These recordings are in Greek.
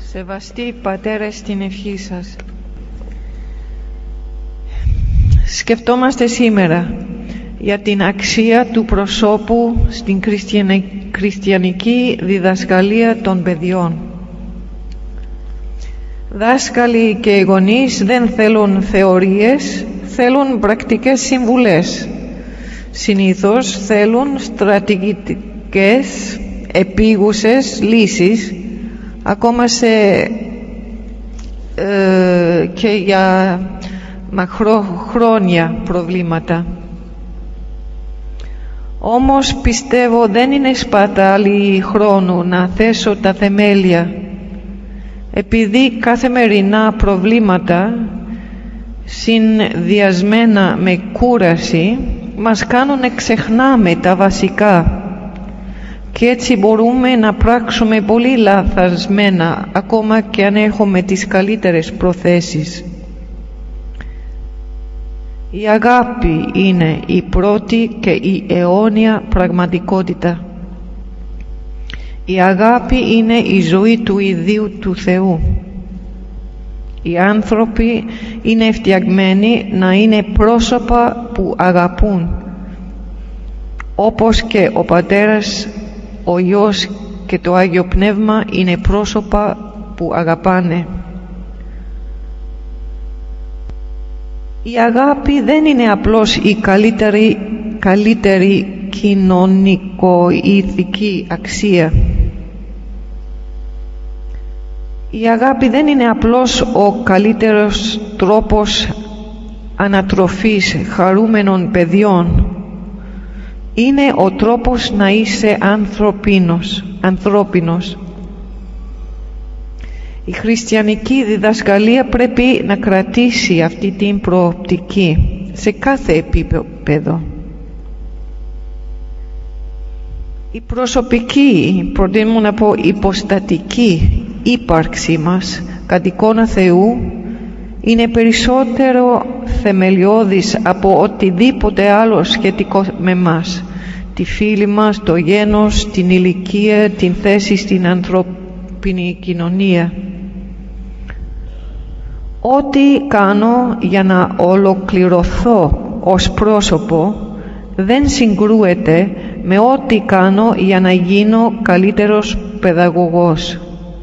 Σεβαστοί πατέρες, στην ευχή σας. Σκεφτόμαστε σήμερα για την αξία του προσώπου στην χριστιανική διδασκαλία των παιδιών. Δάσκαλοι και οι γονείς δεν θέλουν θεωρίες, θέλουν πρακτικές συμβουλές. Συνήθως θέλουν στρατηγικές, επίγουσες λύσεις, ακόμα και για μακροχρόνια προβλήματα. Όμως πιστεύω δεν είναι σπατάλη χρόνου να θέσω τα θεμέλια, επειδή καθημερινά προβλήματα συνδυασμένα με κούραση μας κάνουν να ξεχνάμε τα βασικά και έτσι μπορούμε να πράξουμε πολύ λαθασμένα, ακόμα και αν έχουμε τις καλύτερες προθέσεις. Η αγάπη είναι η πρώτη και η αιώνια πραγματικότητα. Η αγάπη είναι η ζωή του ιδίου του Θεού. Οι άνθρωποι είναι φτιαγμένοι να είναι πρόσωπα που αγαπούν, όπως και ο Πατέρας, ο Υιός και το Άγιο Πνεύμα είναι πρόσωπα που αγαπάνε. Η αγάπη δεν είναι απλώς η καλύτερη κοινωνικο-ηθική αξία. Η αγάπη δεν είναι απλώς ο καλύτερος τρόπος ανατροφής χαρούμενων παιδιών. Είναι ο τρόπος να είσαι ανθρώπινος. Η χριστιανική διδασκαλία πρέπει να κρατήσει αυτή την προοπτική σε κάθε επίπεδο. Η προσωπική, προτείνω να πω υποστατική ύπαρξή μας κατ' εικόνα Θεού είναι περισσότερο θεμελιώδης από οτιδήποτε άλλο σχετικό με μας, τη φίλη μας, το γένος, την ηλικία, την θέση στην ανθρώπινη κοινωνία. Ό,τι κάνω για να ολοκληρωθώ ως πρόσωπο δεν συγκρούεται με ό,τι κάνω για να γίνω καλύτερος παιδαγωγός.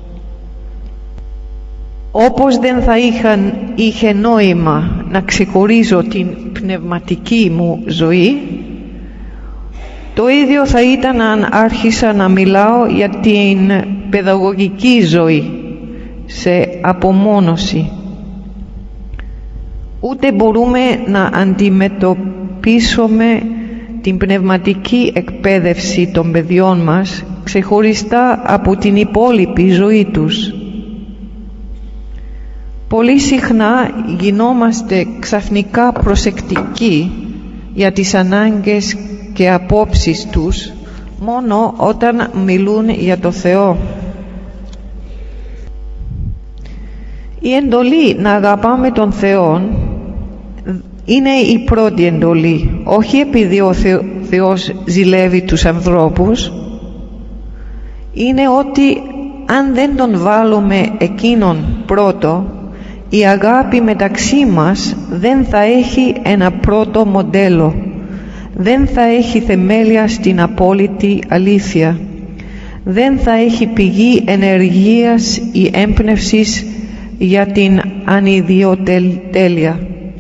Όπως δεν θα είχε νόημα να ξεχωρίζω την πνευματική μου ζωή, το ίδιο θα ήταν αν άρχισα να μιλάω για την παιδαγωγική ζωή σε απομόνωση. Ούτε μπορούμε να αντιμετωπίσουμε την πνευματική εκπαίδευση των παιδιών μας ξεχωριστά από την υπόλοιπη ζωή τους. Πολύ συχνά γινόμαστε ξαφνικά προσεκτικοί για τις ανάγκες και απόψεις τους μόνο όταν μιλούν για το Θεό. Η εντολή να αγαπάμε τον Θεό είναι η πρώτη εντολή, όχι επειδή ο Θεός ζηλεύει τους ανθρώπους. Είναι ότι αν δεν τον βάλουμε εκείνον πρώτο, η αγάπη μεταξύ μας δεν θα έχει ένα πρώτο μοντέλο, δεν θα έχει θεμέλια στην απόλυτη αλήθεια, δεν θα έχει πηγή ενεργείας ή έμπνευσης για την ανιδιοτέλεια.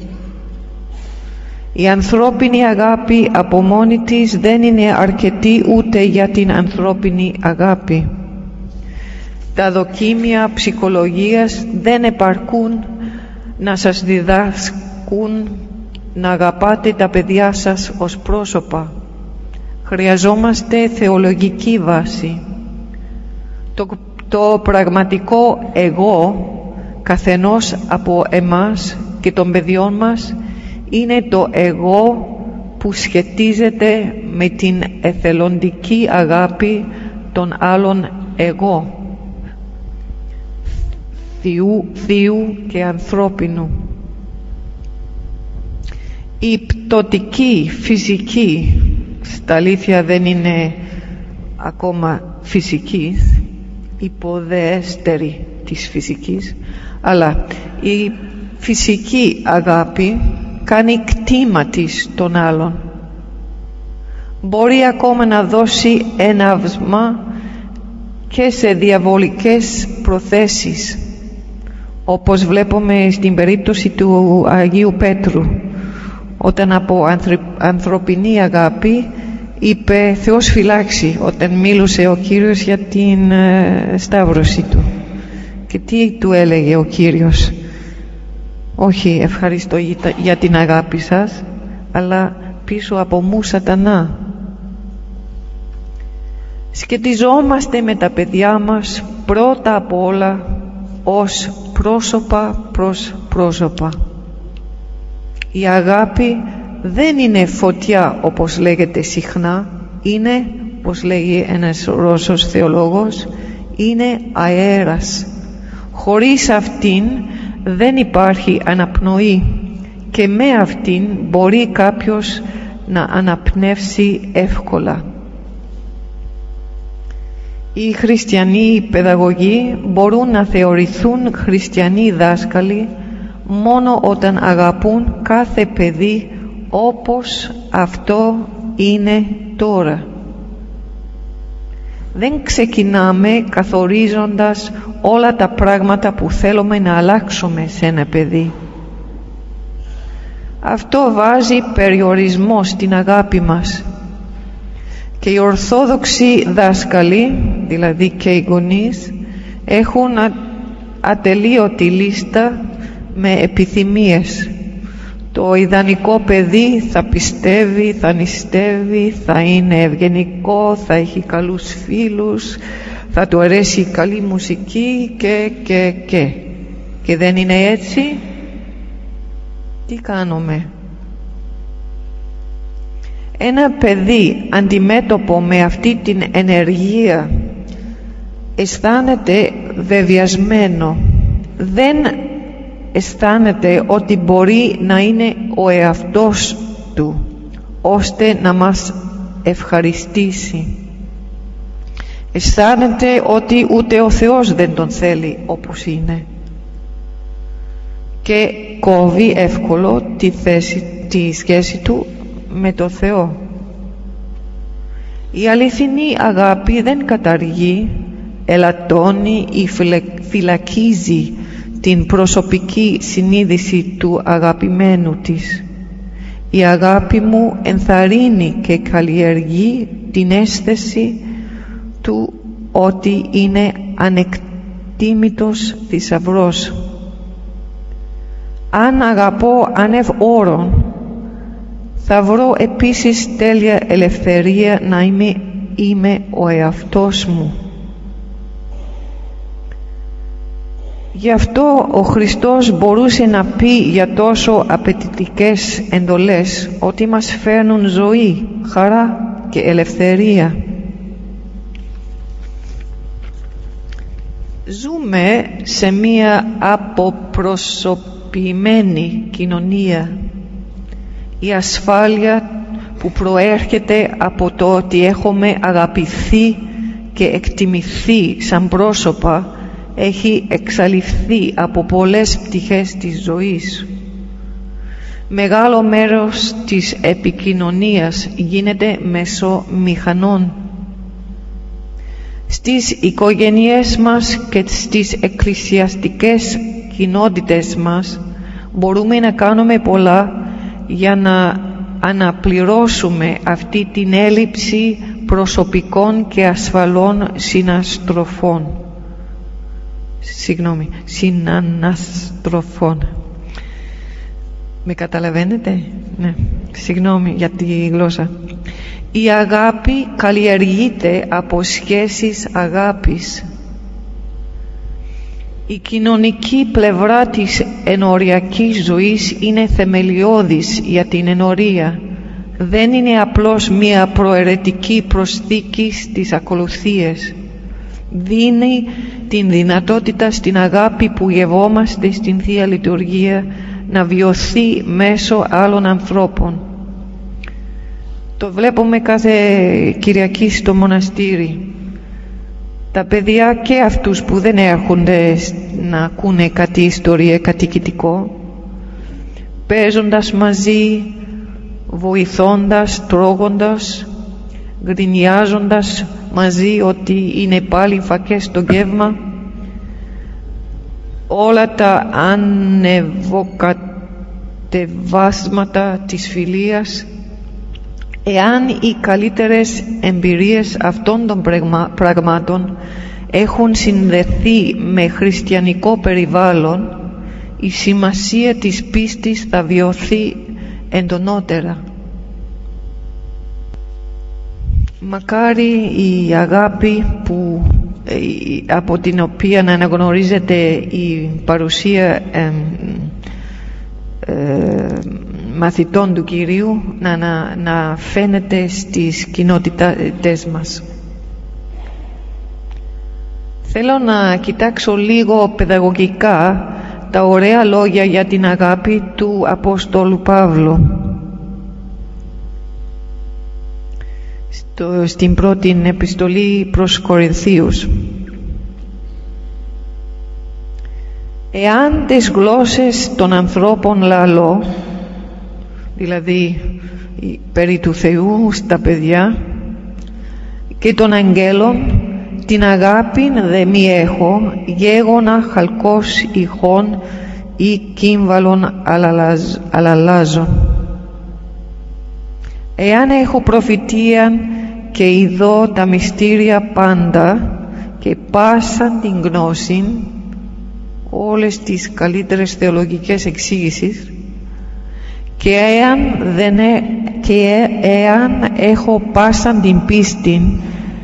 Η ανθρώπινη αγάπη από μόνη της δεν είναι αρκετή ούτε για την ανθρώπινη αγάπη. Τα δοκίμια ψυχολογίας δεν επαρκούν να σας διδάσκουν να αγαπάτε τα παιδιά σας ως πρόσωπα. Χρειαζόμαστε θεολογική βάση. Το πραγματικό εγώ καθενός από εμάς και των παιδιών μας είναι το εγώ που σχετίζεται με την εθελοντική αγάπη των άλλων εγώ, θείου και ανθρώπινου. Η πτωτική φυσική, στα αλήθεια δεν είναι ακόμα φυσική, υποδεέστερη της φυσικής, αλλά η φυσική αγάπη κάνει κτήμα της των άλλων. Μπορεί ακόμα να δώσει έναυσμα και σε διαβολικές προθέσεις, όπως βλέπουμε στην περίπτωση του Αγίου Πέτρου, όταν από ανθρωπινή αγάπη είπε «Θεός φυλάξει» όταν μίλησε ο Κύριος για την σταύρωση του. Και τι του έλεγε ο Κύριος? «Όχι, ευχαριστώ για την αγάπη σας, αλλά πίσω από μου Σατανά». Σχετιζόμαστε με τα παιδιά μας πρώτα απ' όλα ως πρόσωπα προς πρόσωπα. Η αγάπη δεν είναι φωτιά όπως λέγεται συχνά, είναι, όπως λέγει ένας Ρώσος θεολόγος, είναι αέρας. Χωρίς αυτήν δεν υπάρχει αναπνοή και με αυτήν μπορεί κάποιος να αναπνεύσει εύκολα. Οι χριστιανοί παιδαγωγοί μπορούν να θεωρηθούν χριστιανοί δάσκαλοι μόνο όταν αγαπούν κάθε παιδί όπως αυτό είναι τώρα. Δεν ξεκινάμε καθορίζοντας όλα τα πράγματα που θέλουμε να αλλάξουμε σε ένα παιδί. Αυτό βάζει περιορισμό στην αγάπη μας. Και οι ορθόδοξοι δάσκαλοι, δηλαδή και οι γονείς, έχουν ατελείωτη λίστα με επιθυμίες. Το ιδανικό παιδί θα πιστεύει, θα νηστεύει, θα είναι ευγενικό, θα έχει καλούς φίλους, θα του αρέσει η καλή μουσική και δεν είναι έτσι. Τι κάνουμε? Ένα παιδί αντιμέτωπο με αυτή την ενεργεία αισθάνεται βεβαιασμένο. Δεν αισθάνεται ότι μπορεί να είναι ο εαυτός του ώστε να μας ευχαριστήσει. Αισθάνεται ότι ούτε ο Θεός δεν τον θέλει όπως είναι και κόβει εύκολο τη σχέση του με το Θεό. Η αληθινή αγάπη δεν καταργεί, ελαττώνει ή φυλακίζει την προσωπική συνείδηση του αγαπημένου της. Η αγάπη μου ενθαρρύνει και καλλιεργεί την αίσθηση του ότι είναι ανεκτήμητος θησαυρός. Αν αγαπώ ανευ όρων, θα βρω επίσης τέλεια ελευθερία να είμαι ο εαυτός μου. Γι' αυτό ο Χριστός μπορούσε να πει για τόσο απαιτητικές εντολές ότι μας φέρνουν ζωή, χαρά και ελευθερία. Ζούμε σε μία αποπροσωπημένη κοινωνία. Η ασφάλεια που προέρχεται από το ότι έχουμε αγαπηθεί και εκτιμηθεί σαν πρόσωπα έχει εξαλειφθεί από πολλές πτυχές της ζωής. Μεγάλο μέρος της επικοινωνίας γίνεται μέσω μηχανών. Στις οικογένειές μας και στις εκκλησιαστικές κοινότητες μας μπορούμε να κάνουμε πολλά για να αναπληρώσουμε αυτή την έλλειψη προσωπικών και ασφαλών συναναστροφών. Με καταλαβαίνετε? Ναι. Συγγνώμη για τη γλώσσα. Η αγάπη καλλιεργείται από σχέσεις αγάπης. Η κοινωνική πλευρά της ενοριακής ζωής είναι θεμελιώδης για την ενορία. Δεν είναι απλώς μία προαιρετική προσθήκη στις ακολουθίες. Δίνει την δυνατότητα στην αγάπη που γευόμαστε στην Θεία Λειτουργία να βιωθεί μέσω άλλων ανθρώπων. Το βλέπουμε κάθε Κυριακή στο μοναστήρι. τα παιδιά και αυτούς που δεν έρχονται να ακούνε κάτι ιστορία κατοικητικό, παίζοντας μαζί, βοηθώντας, τρώγοντας, γκρινιάζοντας μαζί ότι είναι πάλι φακές στο γεύμα, όλα τα ανεβοκατεβάσματα της φιλίας. Εάν οι καλύτερες εμπειρίες αυτών των πραγμάτων έχουν συνδεθεί με χριστιανικό περιβάλλον, η σημασία της πίστης θα βιωθεί εντονότερα. Μακάρι η αγάπη από την οποία να αναγνωρίζεται η παρουσία μαθητών του Κυρίου να φαίνεται στις κοινότητες μας. Θέλω να κοιτάξω λίγο παιδαγωγικά τα ωραία λόγια για την αγάπη του Απόστολου Παύλου στην πρώτη επιστολή προς Κορινθίους. Εάν τις γλώσσες των ανθρώπων λαλώ, δηλαδή περί του Θεού στα παιδιά, και των αγγέλων, την αγάπη δε μη έχω, γέγονα χαλκός ηχών ή κύμβαλον αλλαλάζων. Εάν έχω προφητείαν και ειδώ τα μυστήρια πάντα και πάσαν την γνώση, όλες τις καλύτερες θεολογικές εξήγησεις, και εάν έχω πάσαν την πίστη,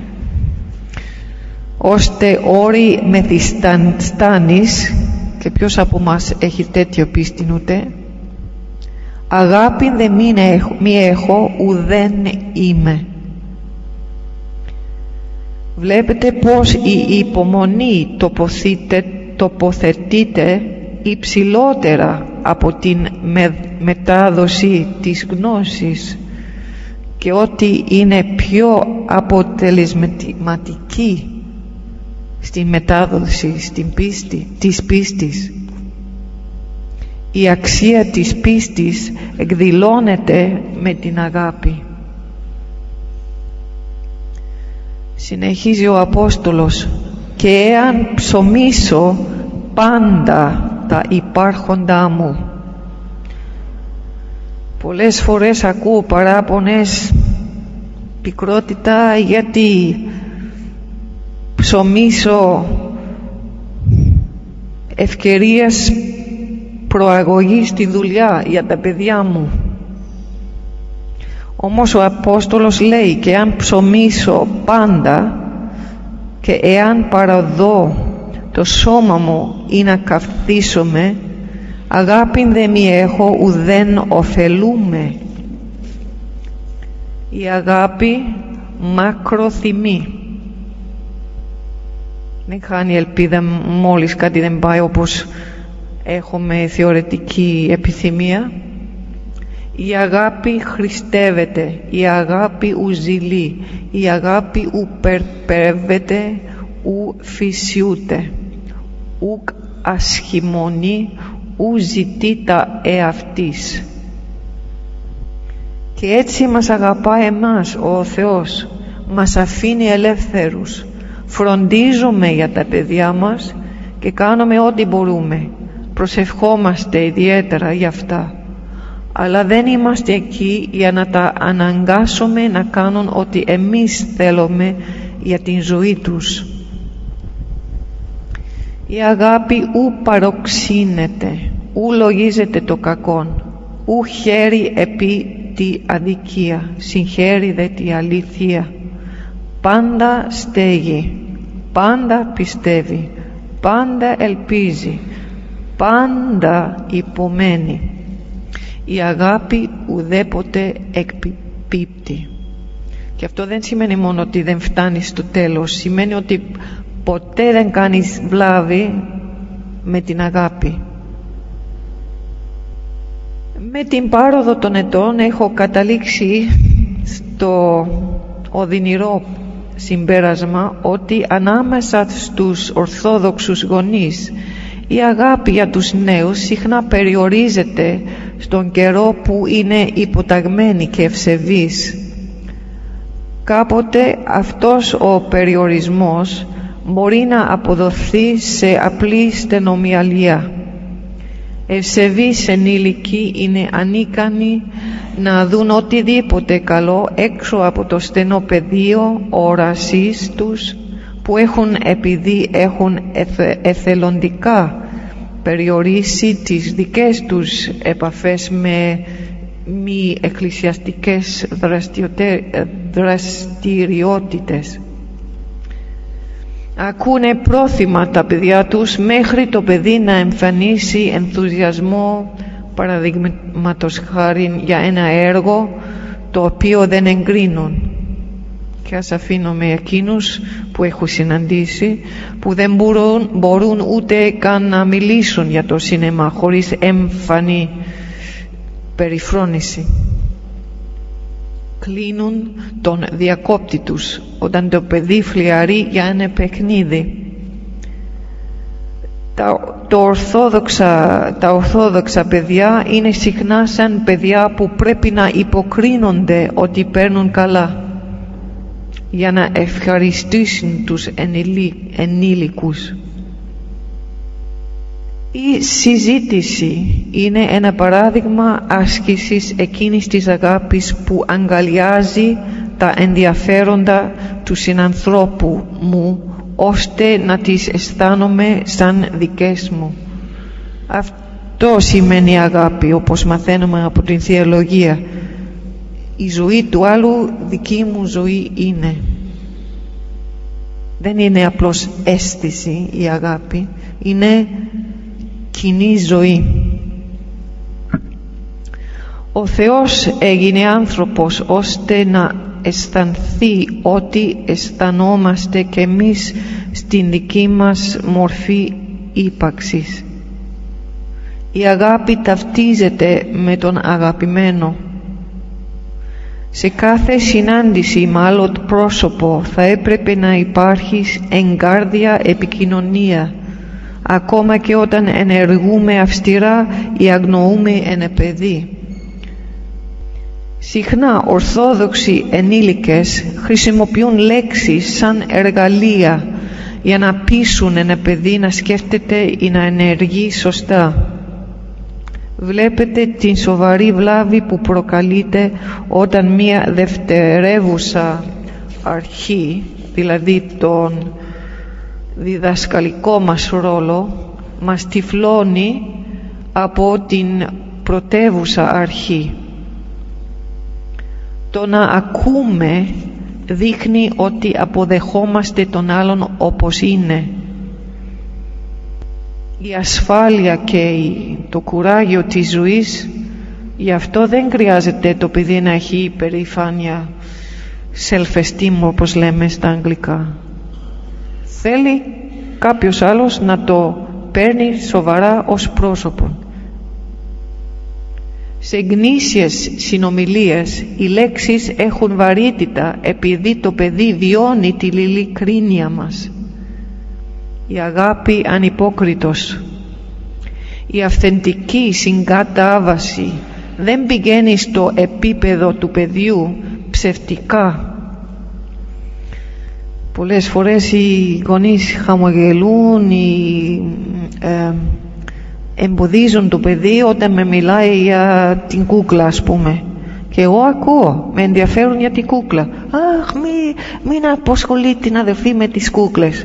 ώστε όροι μεθυστάνεις, και ποιος από μας έχει τέτοιο πίστη ούτε, αγάπη δε μη έχω ουδέν είμαι. Βλέπετε πως η υπομονή τοποθετείται υψηλότερα από την μετάδοση της γνώσης και ότι είναι πιο αποτελεσματική στην μετάδοση της πίστης. Η αξία της πίστης εκδηλώνεται με την αγάπη. Συνεχίζει ο Απόστολος, και εάν ψωμίσω πάντα τα υπάρχοντά μου. Πολλές φορές ακούω παράπονες, πικρότητα, γιατί ψωμίσω ευκαιρίες προαγωγής στη δουλειά για τα παιδιά μου. Όμως ο Απόστολος λέει, και αν ψωμίσω πάντα και εάν παραδώ το σώμα μου ή να καυθίσομαι, αγάπην δε μη έχω ουδέν ωφελούμε. Η αγάπη μακροθυμεί. Δεν χάνει ελπίδα μόλις κάτι δεν πάει όπως έχουμε θεωρητική επιθυμία. Η αγάπη χριστεύεται, η αγάπη ουζηλεί, η αγάπη ου περπερεύεται, ου φυσιούται, ουκ ασχημονεί, ου ζητεί τα εαυτής. Και έτσι μας αγαπά εμάς ο Θεός, μας αφήνει ελεύθερους. Φροντίζουμε για τα παιδιά μας και κάνουμε ό,τι μπορούμε. Προσευχόμαστε ιδιαίτερα για αυτά. Αλλά δεν είμαστε εκεί για να τα αναγκάσουμε να κάνουν ό,τι εμείς θέλουμε για την ζωή τους. Η αγάπη ου παροξύνεται, ου λογίζεται το κακόν, ου χαίρει επί τη αδικία, συγχαίρει δε τη αλήθεια. Πάντα στέγει, πάντα πιστεύει, πάντα ελπίζει, πάντα υπομένει. Η αγάπη ουδέποτε εκπίπτει. Και αυτό δεν σημαίνει μόνο ότι δεν φτάνει στο τέλος, σημαίνει ότι ποτέ δεν κάνεις βλάβη με την αγάπη. Με την πάροδο των ετών έχω καταλήξει στο οδυνηρό συμπέρασμα ότι ανάμεσα στους Ορθόδοξους γονείς η αγάπη για τους νέους συχνά περιορίζεται στον καιρό που είναι υποταγμένοι και ευσεβείς. Κάποτε αυτός ο περιορισμός μπορεί να αποδοθεί σε απλή στενομυαλία. Ευσεβείς ενήλικοι είναι ανίκανοι να δουν οτιδήποτε καλό έξω από το στενό πεδίο όρασης τους που έχουν, επειδή έχουν εθελοντικά περιορίσει τις δικές τους επαφές με μη εκκλησιαστικές δραστηριότητες. Ακούνε πρόθυμα τα παιδιά τους μέχρι το παιδί να εμφανίσει ενθουσιασμό, παραδείγματος χάριν, για ένα έργο το οποίο δεν εγκρίνουν. Και ας αφήνω με εκείνους που έχω συναντήσει που δεν μπορούν ούτε καν να μιλήσουν για το σινεμά χωρίς έμφανη περιφρόνηση. Κλείνουν τον διακόπτη τους όταν το παιδί φλιαρεί για ένα παιχνίδι. Τα ορθόδοξα παιδιά είναι συχνά σαν παιδιά που πρέπει να υποκρίνονται ότι παίρνουν καλά για να ευχαριστήσουν τους ενήλικους. Η συζήτηση είναι ένα παράδειγμα άσκησης εκείνης της αγάπης που αγκαλιάζει τα ενδιαφέροντα του συνανθρώπου μου ώστε να τις αισθάνομαι σαν δικές μου. Αυτό σημαίνει αγάπη, όπως μαθαίνουμε από την θεολογία. Η ζωή του άλλου δική μου ζωή είναι. Δεν είναι απλώς αίσθηση η αγάπη, είναι κοινή ζωή. Ο Θεός έγινε άνθρωπος ώστε να αισθανθεί ότι αισθανόμαστε και εμείς στην δική μας μορφή ύπαρξης. Η αγάπη ταυτίζεται με τον αγαπημένο. Σε κάθε συνάντηση με άλλο πρόσωπο θα έπρεπε να υπάρχει εγκάρδια επικοινωνία, ακόμα και όταν ενεργούμε αυστηρά ή αγνοούμε ένα παιδί. Συχνά ορθόδοξοι ενήλικες χρησιμοποιούν λέξεις σαν εργαλεία για να πείσουν ένα παιδί να σκέφτεται ή να ενεργεί σωστά. Βλέπετε την σοβαρή βλάβη που προκαλείται όταν μία δευτερεύουσα αρχή, δηλαδή τον διδασκαλικό μας ρόλο, μας τυφλώνει από την πρωτεύουσα αρχή. Το να ακούμε δείχνει ότι αποδεχόμαστε τον άλλον όπως είναι. Η ασφάλεια και το κουράγιο της ζωής, γι' αυτό δεν χρειάζεται το παιδί να έχει υπερηφάνεια, self-esteem όπως λέμε στα αγγλικά. Θέλει κάποιος άλλος να το παίρνει σοβαρά ως πρόσωπο. Σε γνήσιες συνομιλίες οι λέξεις έχουν βαρύτητα επειδή το παιδί βιώνει τη ειλικρίνεια μας. Η αγάπη ανυπόκριτος. Η αυθεντική συγκατάβαση δεν πηγαίνει στο επίπεδο του παιδιού ψευτικά. Πολλές φορές οι γονείς χαμογελούν ή εμποδίζουν το παιδί όταν με μιλάει για την κούκλα, ας πούμε. Και εγώ ακούω, με ενδιαφέρουν για την κούκλα. Αχ, μην αποσχολεί την αδελφή με τις κούκλες.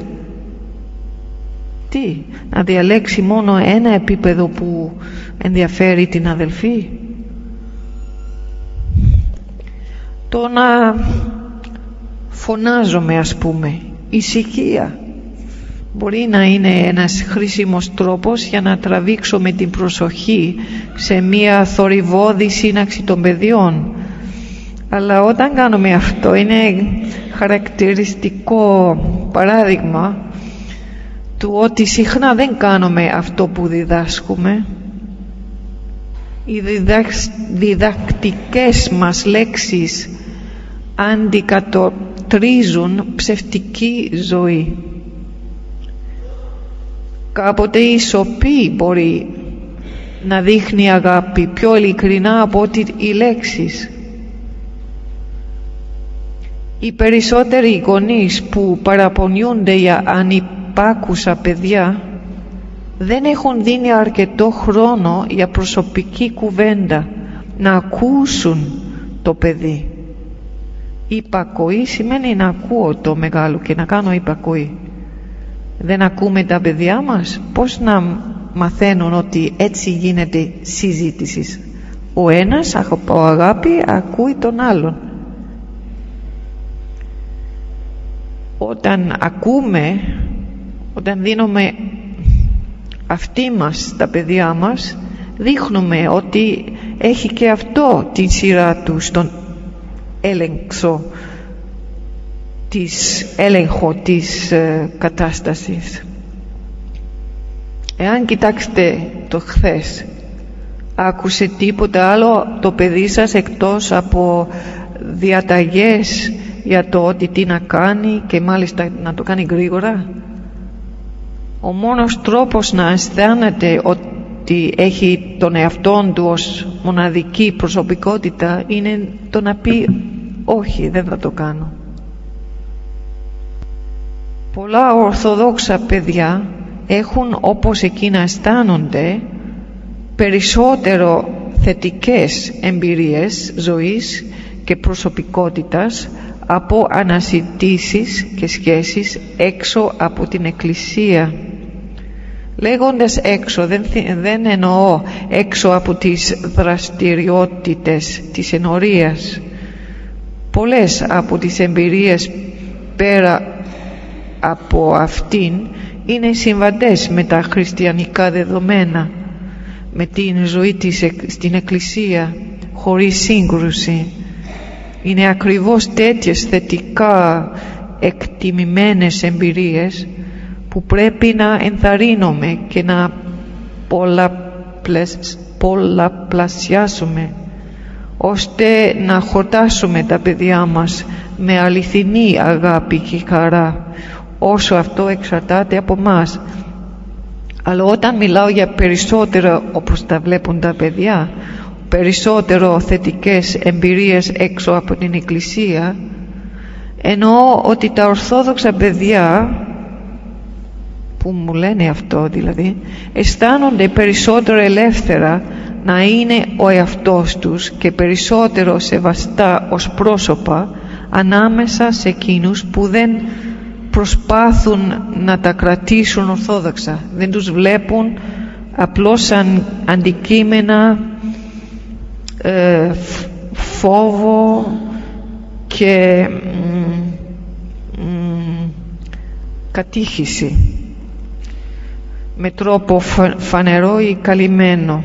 Τι, να διαλέξει μόνο ένα επίπεδο που ενδιαφέρει την αδελφή? Το να φωνάζομαι, ας πούμε, ησυχία, μπορεί να είναι ένας χρήσιμος τρόπος για να τραβήξουμε την προσοχή σε μια θορυβώδη σύναξη των παιδιών. Αλλά όταν κάνουμε αυτό, είναι χαρακτηριστικό παράδειγμα του ότι συχνά δεν κάνουμε αυτό που διδάσκουμε. Οι διδακτικές μας λέξεις κοκτρίζουν ψευτική ζωή. Κάποτε η σιωπή μπορεί να δείχνει αγάπη πιο ειλικρινά από ότι οι λέξεις. Οι περισσότεροι γονείς που παραπονιούνται για ανυπάκουσα παιδιά δεν έχουν δίνει αρκετό χρόνο για προσωπική κουβέντα, να ακούσουν το παιδί. Υπακοή σημαίνει να ακούω το μεγάλο και να κάνω υπακοή. Δεν ακούμε τα παιδιά μας? Πώς να μαθαίνουν ότι έτσι γίνεται συζήτηση? Ο ένας από αγάπη ακούει τον άλλον. Όταν ακούμε, όταν δίνουμε αυτή μας τα παιδιά μας, δείχνουμε ότι έχει και αυτό την σειρά του στον έλεγχο της κατάστασης. Εάν κοιτάξετε το χθες, άκουσε τίποτα άλλο το παιδί σας εκτός από διαταγές για το ότι τι να κάνει και μάλιστα να το κάνει γρήγορα? Ο μόνος τρόπος να αισθάνεται ότι έχει τον εαυτόν του ως μοναδική προσωπικότητα είναι το να πει όχι, δεν θα το κάνω. Πολλά ορθοδόξα παιδιά έχουν, όπως εκείνα αισθάνονται, περισσότερο θετικές εμπειρίες ζωής και προσωπικότητας από αναζητήσεις και σχέσεις έξω από την Εκκλησία. Λέγοντας έξω, δεν εννοώ έξω από τις δραστηριότητες της ενορίας. Πολλές από τις εμπειρίες πέρα από αυτήν είναι συμβατές με τα χριστιανικά δεδομένα, με την ζωή στην Εκκλησία, χωρίς σύγκρουση. Είναι ακριβώς τέτοιες θετικά εκτιμημένες εμπειρίες που πρέπει να ενθαρρύνουμε και να πολλαπλασιάσουμε, ώστε να χορτάσουμε τα παιδιά μας με αληθινή αγάπη και χαρά, όσο αυτό εξαρτάται από μας. Αλλά όταν μιλάω για περισσότερο, όπως τα βλέπουν τα παιδιά, περισσότερο θετικές εμπειρίες έξω από την Εκκλησία, εννοώ ότι τα ορθόδοξα παιδιά που μου λένε αυτό δηλαδή, αισθάνονται περισσότερο ελεύθερα να είναι ο εαυτός τους και περισσότερο σεβαστά ως πρόσωπα ανάμεσα σε εκείνους που δεν προσπάθουν να τα κρατήσουν ορθόδοξα. Δεν τους βλέπουν απλώς σαν αντικείμενα φόβο και κατήχηση με τρόπο φανερό ή καλυμμένο.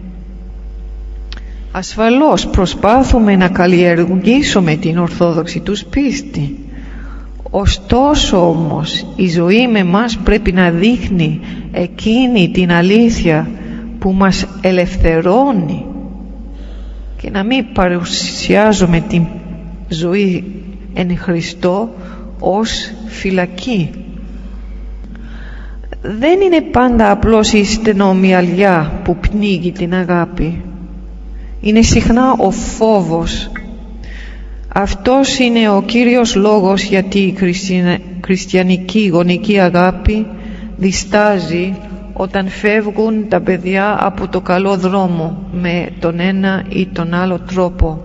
Ασφαλώς προσπάθουμε να καλλιεργήσουμε την ορθόδοξη τους πίστη. Ωστόσο όμως η ζωή με μας πρέπει να δείχνει εκείνη την αλήθεια που μας ελευθερώνει και να μην παρουσιάζουμε την ζωή εν Χριστώ ως φυλακή. Δεν είναι πάντα απλώς η στενομυαλιά που πνίγει την αγάπη. Είναι συχνά ο φόβος. Αυτός είναι ο κύριος λόγος γιατί η χριστιανική γονική αγάπη διστάζει όταν φεύγουν τα παιδιά από το καλό δρόμο με τον ένα ή τον άλλο τρόπο.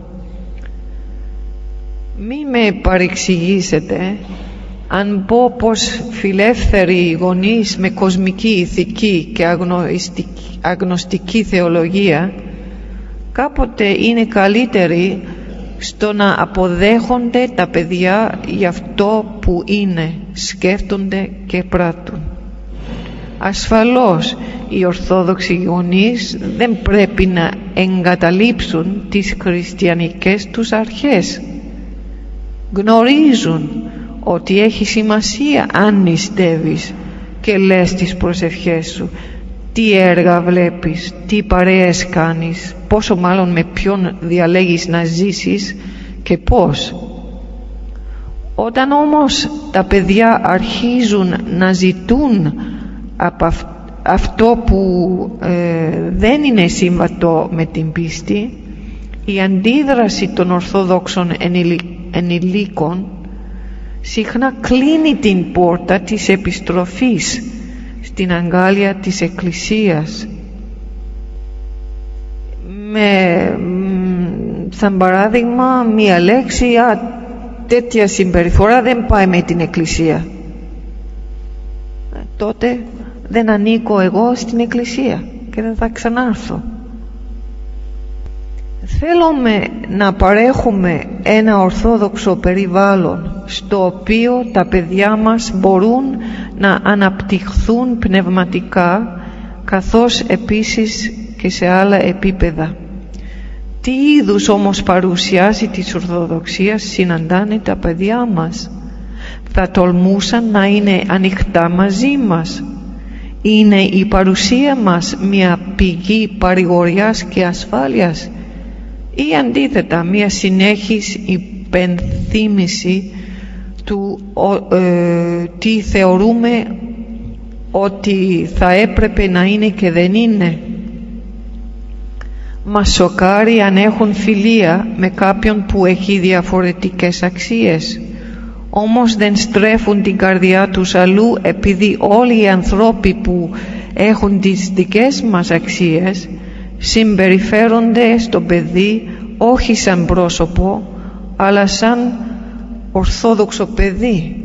Μη με παρεξηγήσετε αν πω πως φιλεύθεροι γονείς με κοσμική ηθική και αγνωστική θεολογία κάποτε είναι καλύτεροι στο να αποδέχονται τα παιδιά για αυτό που είναι, σκέφτονται και πράττουν. Ασφαλώς οι ορθόδοξοι γονείς δεν πρέπει να εγκαταλείψουν τις χριστιανικές τους αρχές. Γνωρίζουν ότι έχει σημασία αν νηστεύεις και λες τις προσευχές σου, τι έργα βλέπεις, τι παρέες κάνεις, πόσο μάλλον με ποιον διαλέγεις να ζήσεις και πώς. Όταν όμως τα παιδιά αρχίζουν να ζητούν από αυτό που δεν είναι σύμβατο με την πίστη, η αντίδραση των Ορθόδοξων ενηλίκων συχνά κλείνει την πόρτα της επιστροφής στην αγκάλια της Εκκλησίας. Σαν παράδειγμα, μία λέξη, τέτοια συμπεριφορά δεν πάει με την Εκκλησία, τότε δεν ανήκω εγώ στην Εκκλησία και δεν θα ξανάρθω. Θέλουμε να παρέχουμε ένα ορθόδοξο περιβάλλον στο οποίο τα παιδιά μας μπορούν να αναπτυχθούν πνευματικά, καθώς επίσης και σε άλλα επίπεδα. Τι είδους όμως παρουσιάση της Ορθοδοξίας συναντάνε τα παιδιά μας? Θα τολμούσαν να είναι ανοιχτά μαζί μας? Είναι η παρουσία μας μια πηγή παρηγοριάς και ασφάλειας, ή αντίθετα μια συνέχις υπενθύμηση του τι θεωρούμε ότι θα έπρεπε να είναι και δεν είναι? Μας σοκάρει αν έχουν φιλία με κάποιον που έχει διαφορετικές αξίες, όμως δεν στρέφουν την καρδιά τους αλλού, επειδή όλοι οι άνθρωποι που έχουν τις δικές μας αξίες συμπεριφέρονται στο παιδί όχι σαν πρόσωπο, αλλά σαν ορθόδοξο παιδί.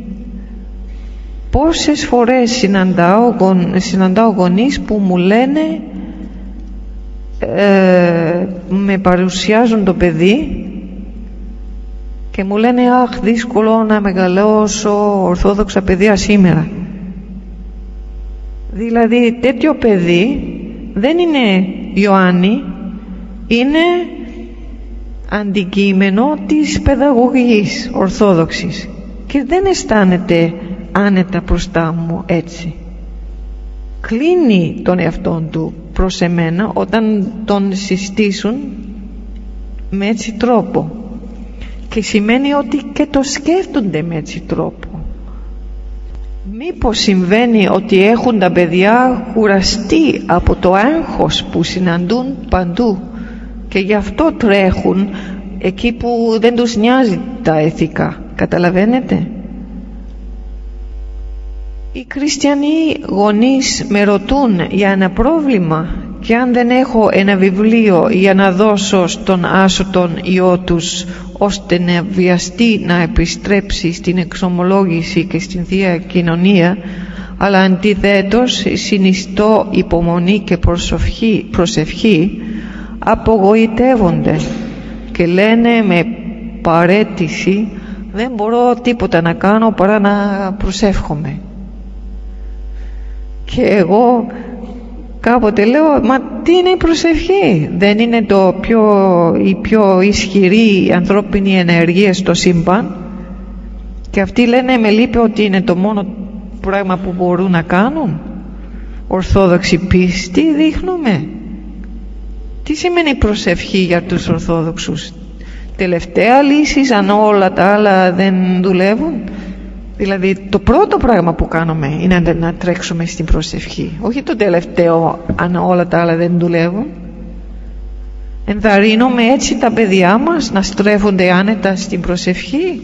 Πόσες φορές συναντάω γονείς που μου λένε, με παρουσιάζουν το παιδί και μου λένε, αχ, δύσκολο να μεγαλώσω ορθόδοξα παιδιά σήμερα. Δηλαδή τέτοιο παιδί δεν είναι Ιωάννη, είναι αντικείμενο της παιδαγωγικής ορθόδοξης και δεν αισθάνεται άνετα μπροστά μου έτσι. Κλείνει τον εαυτόν του προς εμένα όταν τον συστήσουν με έτσι τρόπο, και σημαίνει ότι και το σκέφτονται με έτσι τρόπο. Μήπως συμβαίνει ότι έχουν τα παιδιά κουραστεί από το άγχος που συναντούν παντού και γι' αυτό τρέχουν εκεί που δεν τους νοιάζει τα ηθικά? Καταλαβαίνετε? Οι χριστιανοί γονείς με ρωτούν για ένα πρόβλημα και αν δεν έχω ένα βιβλίο για να δώσω στον άσωτον ιό τους ώστε να βιαστεί να επιστρέψει στην εξομολόγηση και στην Θεία Κοινωνία, αλλά αντιθέτως συνιστώ υπομονή και προσευχή, απογοητεύονται και λένε με παρέτηση, δεν μπορώ τίποτα να κάνω παρά να προσεύχομαι. Και εγώ κάποτε λέω, μα τι είναι η προσευχή? Δεν είναι η πιο ισχυρή ανθρώπινη ενέργεια στο σύμπαν? Και αυτοί λένε, με λείπει ότι είναι το μόνο πράγμα που μπορούν να κάνουν. Ορθόδοξη πίστη δείχνουμε? Τι σημαίνει προσευχή για τους Ορθόδοξους? Τελευταία λύση αν όλα τα άλλα δεν δουλεύουν? Δηλαδή το πρώτο πράγμα που κάνουμε είναι να τρέξουμε στην προσευχή, όχι το τελευταίο αν όλα τα άλλα δεν δουλεύουν. Ενθαρρύνουμε έτσι τα παιδιά μας να στρέφονται άνετα στην προσευχή?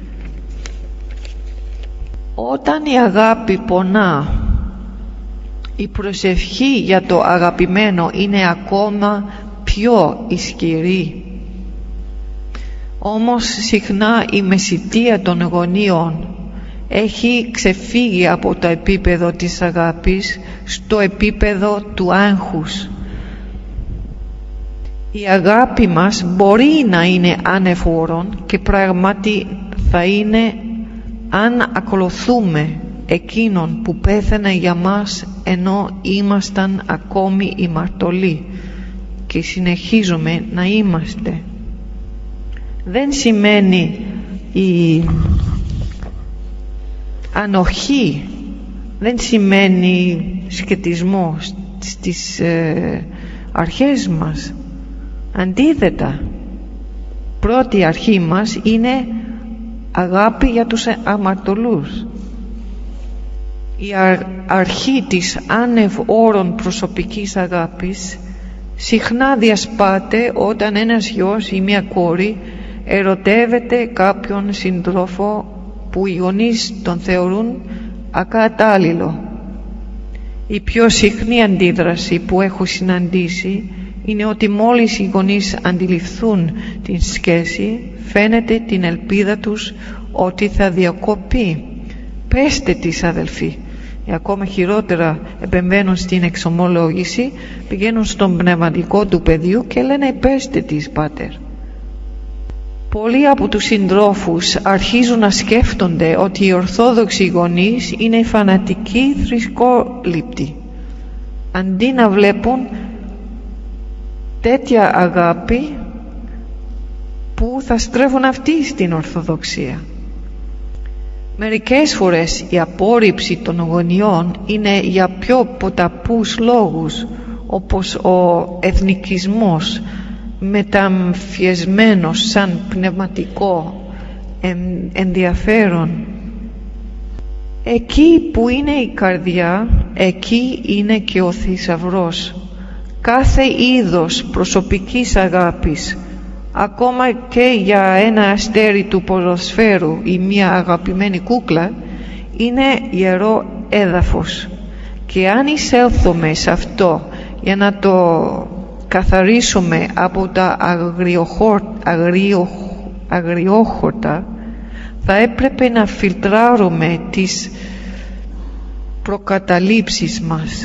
Όταν η αγάπη πονά, η προσευχή για το αγαπημένο είναι ακόμα πιο ισχυρή. Όμως συχνά η μεσιτεία των γονείων έχει ξεφύγει από το επίπεδο της αγάπης στο επίπεδο του άγχους. Η αγάπη μας μπορεί να είναι ανεφόρον και πράγματι θα είναι αν ακολουθούμε εκείνον που πέθανε για μας ενώ ήμασταν ακόμη ημαρτωλοί και συνεχίζουμε να είμαστε. Δεν σημαίνει η ανοχή, δεν σημαίνει σκετισμό στις αρχές μας. Αντίθετα, πρώτη αρχή μας είναι αγάπη για τους αμαρτωλούς. Η αρχή της άνευ όρων προσωπικής αγάπης συχνά διασπάται όταν ένας γιος ή μια κόρη ερωτεύεται κάποιον συντρόφο που οι γονείς τον θεωρούν ακατάλληλο. Η πιο συχνή αντίδραση που έχω συναντήσει είναι ότι μόλις οι γονείς αντιληφθούν την σχέση, φαίνεται την ελπίδα τους ότι θα διακοπεί. Πέστε της, αδελφοί. Ακόμα χειρότερα επεμβαίνουν στην εξομολόγηση, πηγαίνουν στον πνευματικό του παιδιού και λένε πέστε της, πάτερ. Πολλοί από τους συντρόφους αρχίζουν να σκέφτονται ότι οι ορθόδοξοι γονείς είναι φανατικοί θρησκόληπτοι, αντί να βλέπουν τέτοια αγάπη που θα στρέφουν αυτοί στην Ορθοδοξία. Μερικές φορές η απόρριψη των γονιών είναι για πιο ποταπούς λόγους, όπως ο εθνικισμός μεταμφιεσμένος σαν πνευματικό ενδιαφέρον. Εκεί που είναι η καρδιά, εκεί είναι και ο θησαυρός. Κάθε είδος προσωπικής αγάπης, ακόμα και για ένα αστέρι του ποδοσφαίρου ή μια αγαπημένη κούκλα, είναι ιερό έδαφος. Και αν εισέλθουμε σε αυτό για να το καθαρίσουμε από τα αγριόχορτα, θα έπρεπε να φιλτράρουμε τις προκαταλήψεις μας.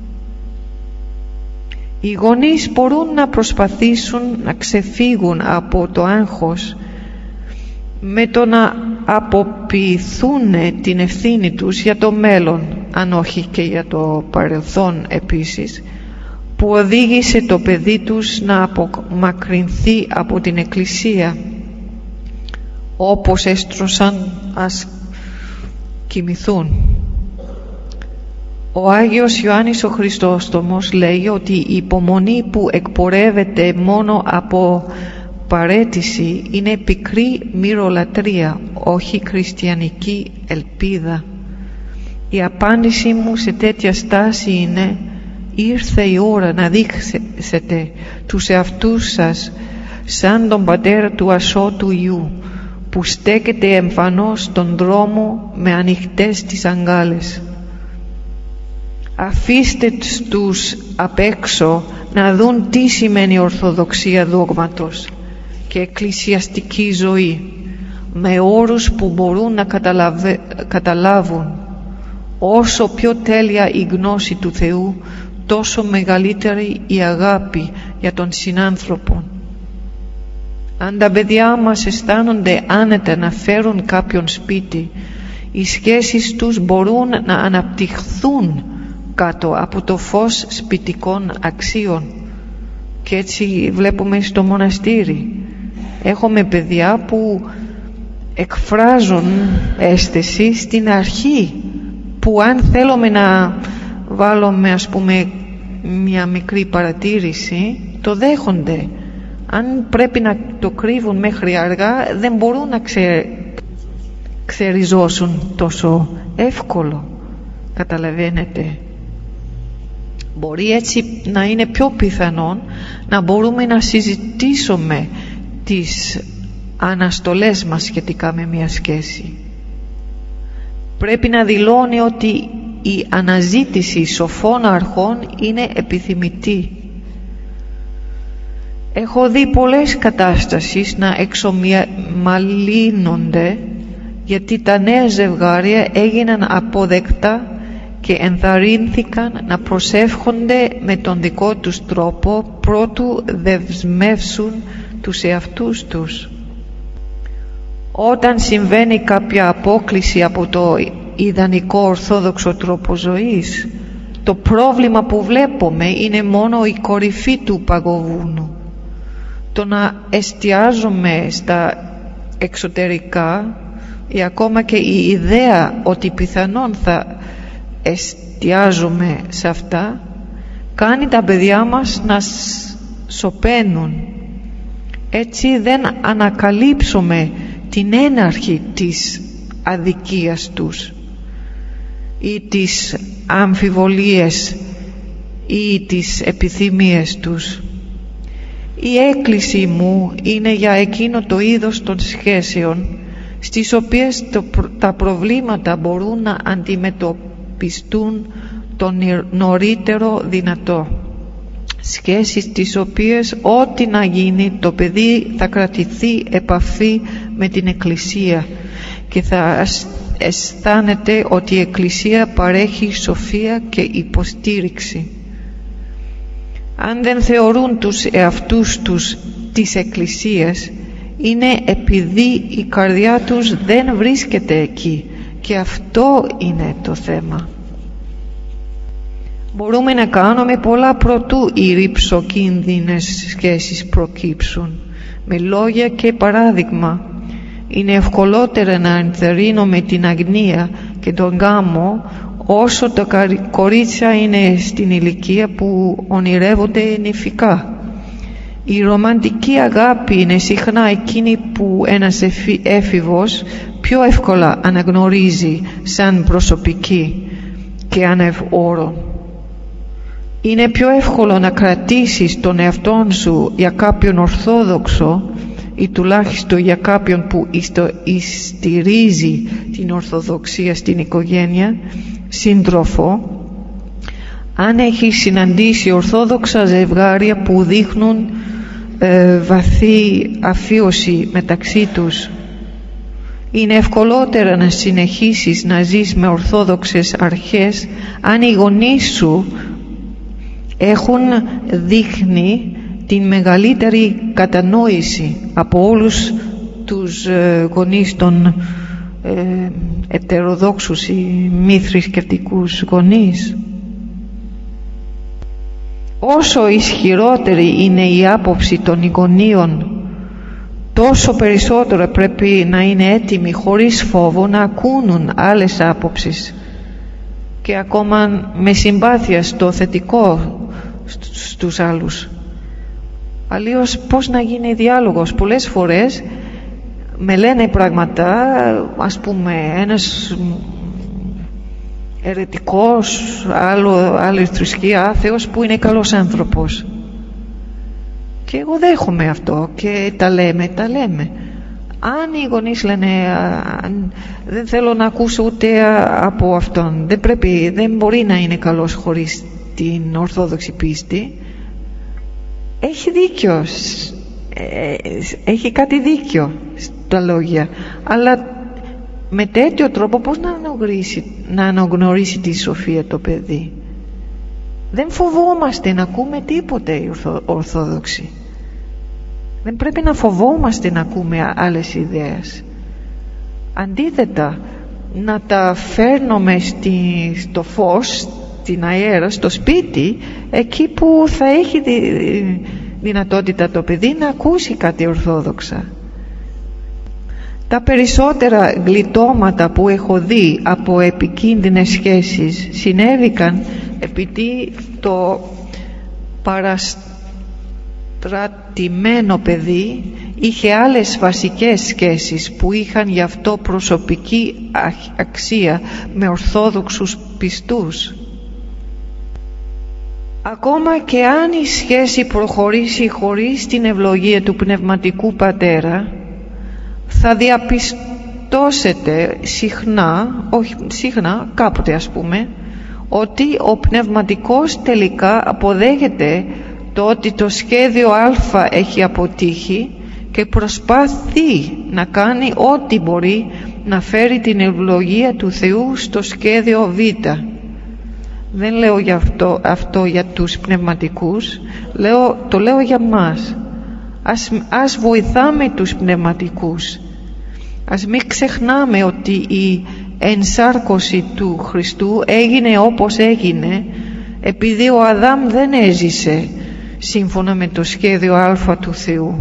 Οι γονείς μπορούν να προσπαθήσουν να ξεφύγουν από το άγχος με το να αποποιηθούν την ευθύνη τους για το μέλλον, αν όχι και για το παρελθόν επίσης, που οδήγησε το παιδί τους να απομακρυνθεί από την Εκκλησία, όπως έστρωσαν ας κοιμηθούν. Ο Άγιος Ιωάννης ο Χριστόστομος λέει ότι η υπομονή που εκπορεύεται μόνο από παραίτηση είναι πικρή μυρολατρεία, όχι χριστιανική ελπίδα. Η απάντηση μου σε τέτοια στάση είναι: ήρθε η ώρα να δείξετε τους εαυτούς σας σαν τον πατέρα του ασώτου Υιού, που στέκεται εμφανώς στον δρόμο με ανοιχτές τις αγκάλες. Αφήστε τους απ' έξω να δουν τι σημαίνει ορθοδοξία δόγματος και εκκλησιαστική ζωή, με όρους που μπορούν να καταλάβουν. Όσο πιο τέλεια η γνώση του Θεού, τόσο μεγαλύτερη η αγάπη για τον συνάνθρωπο. Αν τα παιδιά μας αισθάνονται άνετα να φέρουν κάποιον σπίτι, οι σχέσεις τους μπορούν να αναπτυχθούν κάτω από το φως σπιτικών αξίων. Και έτσι βλέπουμε στο μοναστήρι. Έχουμε παιδιά που εκφράζουν αίσθηση στην αρχή, που αν θέλουμε να βάλουμε ας πούμε μια μικρή παρατήρηση, το δέχονται. Αν πρέπει να το κρύβουν μέχρι αργά, δεν μπορούν να ξεριζώσουν τόσο εύκολο. Καταλαβαίνετε? Μπορεί έτσι να είναι πιο πιθανόν να μπορούμε να συζητήσουμε τις αναστολές μας σχετικά με μια σχέση. Πρέπει να δηλώνει ότι η αναζήτηση σοφών αρχών είναι επιθυμητή. Έχω δει πολλές κατάστασεις να εξομαλύνονται γιατί τα νέα ζευγάρια έγιναν αποδεκτά και ενθαρρύνθηκαν να προσεύχονται με τον δικό τους τρόπο πρότου δεσμεύσουν τους εαυτούς τους. Όταν συμβαίνει κάποια απόκλιση από το ιδανικό ορθόδοξο τρόπο ζωής, το πρόβλημα που βλέπουμε είναι μόνο η κορυφή του παγοβούνου. Το να εστιάζουμε στα εξωτερικά ή ακόμα και η ιδέα ότι πιθανόν θα εστιάζουμε σε αυτά κάνει τα παιδιά μας να σωπαίνουν. Έτσι δεν ανακαλύψουμε την έναρχη της αδικίας τους ή τις αμφιβολίες ή τις επιθυμίες τους. Η έκκληση μου είναι για εκείνο το είδος των σχέσεων στις οποίες τα προβλήματα μπορούν να αντιμετωπιστούν το νωρίτερο δυνατό. Σχέσεις τις οποίες ό,τι να γίνει το παιδί θα κρατηθεί επαφή με την Εκκλησία και θα αισθάνεται ότι η Εκκλησία παρέχει σοφία και υποστήριξη. Αν δεν θεωρούν τους εαυτούς τους της Εκκλησίας, είναι επειδή η καρδιά τους δεν βρίσκεται εκεί, και αυτό είναι το θέμα. Μπορούμε να κάνουμε πολλά προτού οι ρυψοκίνδυνες σχέσεις προκύψουν. Με λόγια και παράδειγμα, είναι ευκολότερο να ενθαρρύνουμε την αγνία και τον γάμο όσο τα κορίτσια είναι στην ηλικία που ονειρεύονται νηφικά. Η ρομαντική αγάπη είναι συχνά εκείνη που ένας έφηβος πιο εύκολα αναγνωρίζει σαν προσωπική και άνευ όρων. Είναι πιο εύκολο να κρατήσεις τον εαυτόν σου για κάποιον ορθόδοξο ή τουλάχιστον για κάποιον που στηρίζει την ορθοδοξία στην οικογένεια, σύντροφο, αν έχει συναντήσει ορθόδοξα ζευγάρια που δείχνουν βαθύ αφίωση μεταξύ τους. Είναι ευκολότερα να συνεχίσεις να ζεις με ορθόδοξες αρχές αν οι γονείς σου έχουν δείχνει την μεγαλύτερη κατανόηση από όλους τους γονείς των ετεροδόξους ή μη θρησκευτικούς γονείς. Όσο ισχυρότερη είναι η άποψη των γονείων, τόσο περισσότερο πρέπει να είναι έτοιμοι χωρίς φόβο να ακούνουν άλλες άποψεις και ακόμα με συμπάθεια στο θετικό στους άλλους. Αλλιώς πώς να γίνει διάλογος? Πολλές φορές με λένε πράγματα, ας πούμε ένας αιρετικός, άλλη θρησκεία, άθεος που είναι καλός άνθρωπος, και εγώ δέχομαι αυτό και τα λέμε. Αν οι γονείς λένε δεν θέλω να ακούσω ούτε από αυτόν, δεν μπορεί να είναι καλός χωρίς την ορθόδοξη πίστη, έχει δίκιο, έχει κάτι δίκιο στα λόγια, αλλά με τέτοιο τρόπο πώς να αναγνωρίσει τη σοφία το παιδί? Δεν φοβόμαστε να ακούμε τίποτε οι Ορθόδοξοι. Δεν πρέπει να φοβόμαστε να ακούμε άλλες ιδέες. Αντίθετα, να τα φέρνουμε στο φως, στην αέρα, στο σπίτι, εκεί που θα έχει δυνατότητα το παιδί να ακούσει κάτι ορθόδοξα. Τα περισσότερα γλιτώματα που έχω δει από επικίνδυνες σχέσεις συνέβηκαν επειδή το παραστρατημένο παιδί είχε άλλες βασικές σχέσεις που είχαν γι' αυτό προσωπική αξία με ορθόδοξους πιστούς. Ακόμα και αν η σχέση προχωρήσει χωρίς την ευλογία του πνευματικού πατέρα, θα διαπιστώσετε συχνά, κάποτε ας πούμε, ότι ο πνευματικός τελικά αποδέχεται το ότι το σχέδιο Α έχει αποτύχει και προσπαθεί να κάνει ό,τι μπορεί να φέρει την ευλογία του Θεού στο σχέδιο Β. Δεν λέω αυτό για τους πνευματικούς, το λέω για μας. Ας βοηθάμε τους πνευματικούς. Ας μην ξεχνάμε ότι η ενσάρκωση του Χριστού έγινε όπως έγινε επειδή ο Αδάμ δεν έζησε σύμφωνα με το σχέδιο Α του Θεού.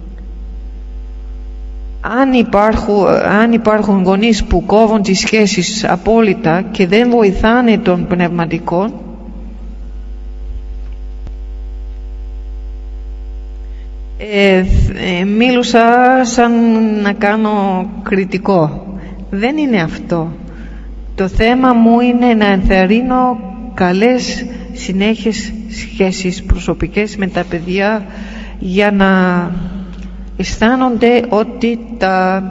Αν υπάρχουν γονείς που κόβουν τις σχέσεις απόλυτα και δεν βοηθάνε τον πνευματικό, Μίλουσα σαν να κάνω κριτικό. Δεν είναι αυτό. Το θέμα μου είναι να ενθαρρύνω καλές συνέχειες σχέσεις προσωπικές με τα παιδιά, για να αισθάνονται ότι τα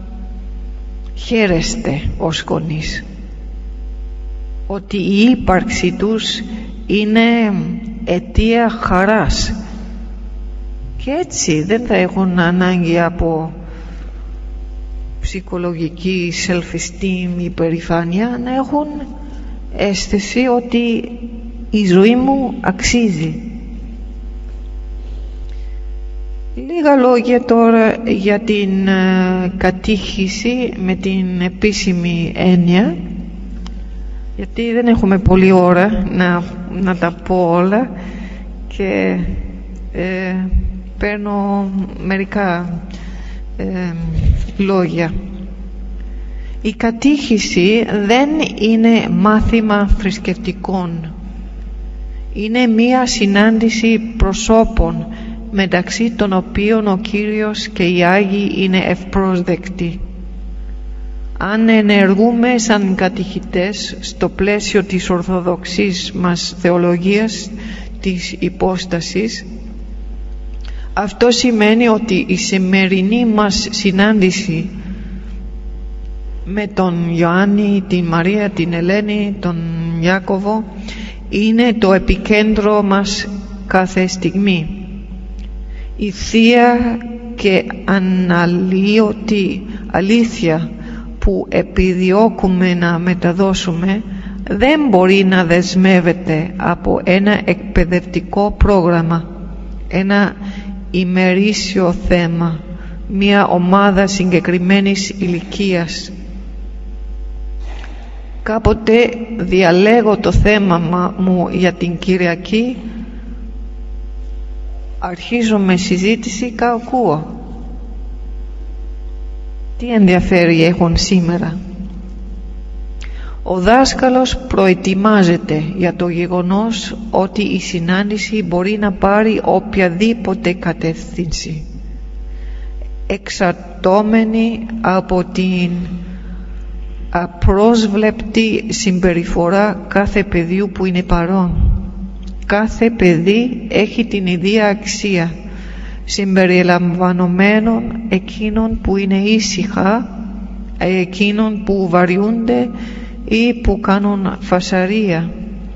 χαίρεστε ως γονείς, ότι η ύπαρξη τους είναι αιτία χαράς, και έτσι δεν θα έχουν ανάγκη από ψυχολογική self-esteem, υπερηφάνεια, να έχουν αίσθηση ότι η ζωή μου αξίζει. Λίγα λόγια τώρα για την κατήχηση με την επίσημη έννοια, γιατί δεν έχουμε πολλή ώρα να τα πω όλα και παίρνω μερικά λόγια. Η κατήχηση δεν είναι μάθημα θρησκευτικών. Είναι μία συνάντηση προσώπων, μεταξύ των οποίων ο Κύριος και οι Άγιοι είναι ευπρόσδεκτοι. Αν ενεργούμε σαν κατηχητές στο πλαίσιο της ορθοδοξής μας θεολογίας της υπόστασης, αυτό σημαίνει ότι η σημερινή μας συνάντηση με τον Ιωάννη, την Μαρία, την Ελένη, τον Ιάκωβο είναι το επικέντρο μας κάθε στιγμή. Η θεία και αναλύωτη αλήθεια που επιδιώκουμε να μεταδώσουμε δεν μπορεί να δεσμεύεται από ένα εκπαιδευτικό πρόγραμμα, ένα ημερήσιο θέμα, μια ομάδα συγκεκριμένης ηλικίας. Κάποτε διαλέγω το θέμα μου για την Κυριακή, αρχίζω με συζήτηση και ακούω. Τι ενδιαφέρει έχουν σήμερα? Ο δάσκαλος προετοιμάζεται για το γεγονός ότι η συνάντηση μπορεί να πάρει οποιαδήποτε κατεύθυνση, εξαρτώμενη από την απρόσβλεπτη συμπεριφορά κάθε παιδιού που είναι παρόν. Κάθε παιδί έχει την ίδια αξία, συμπεριλαμβανομένων εκείνων που είναι ήσυχα, εκείνων που βαριούνται ή που κάνουν φασαρία.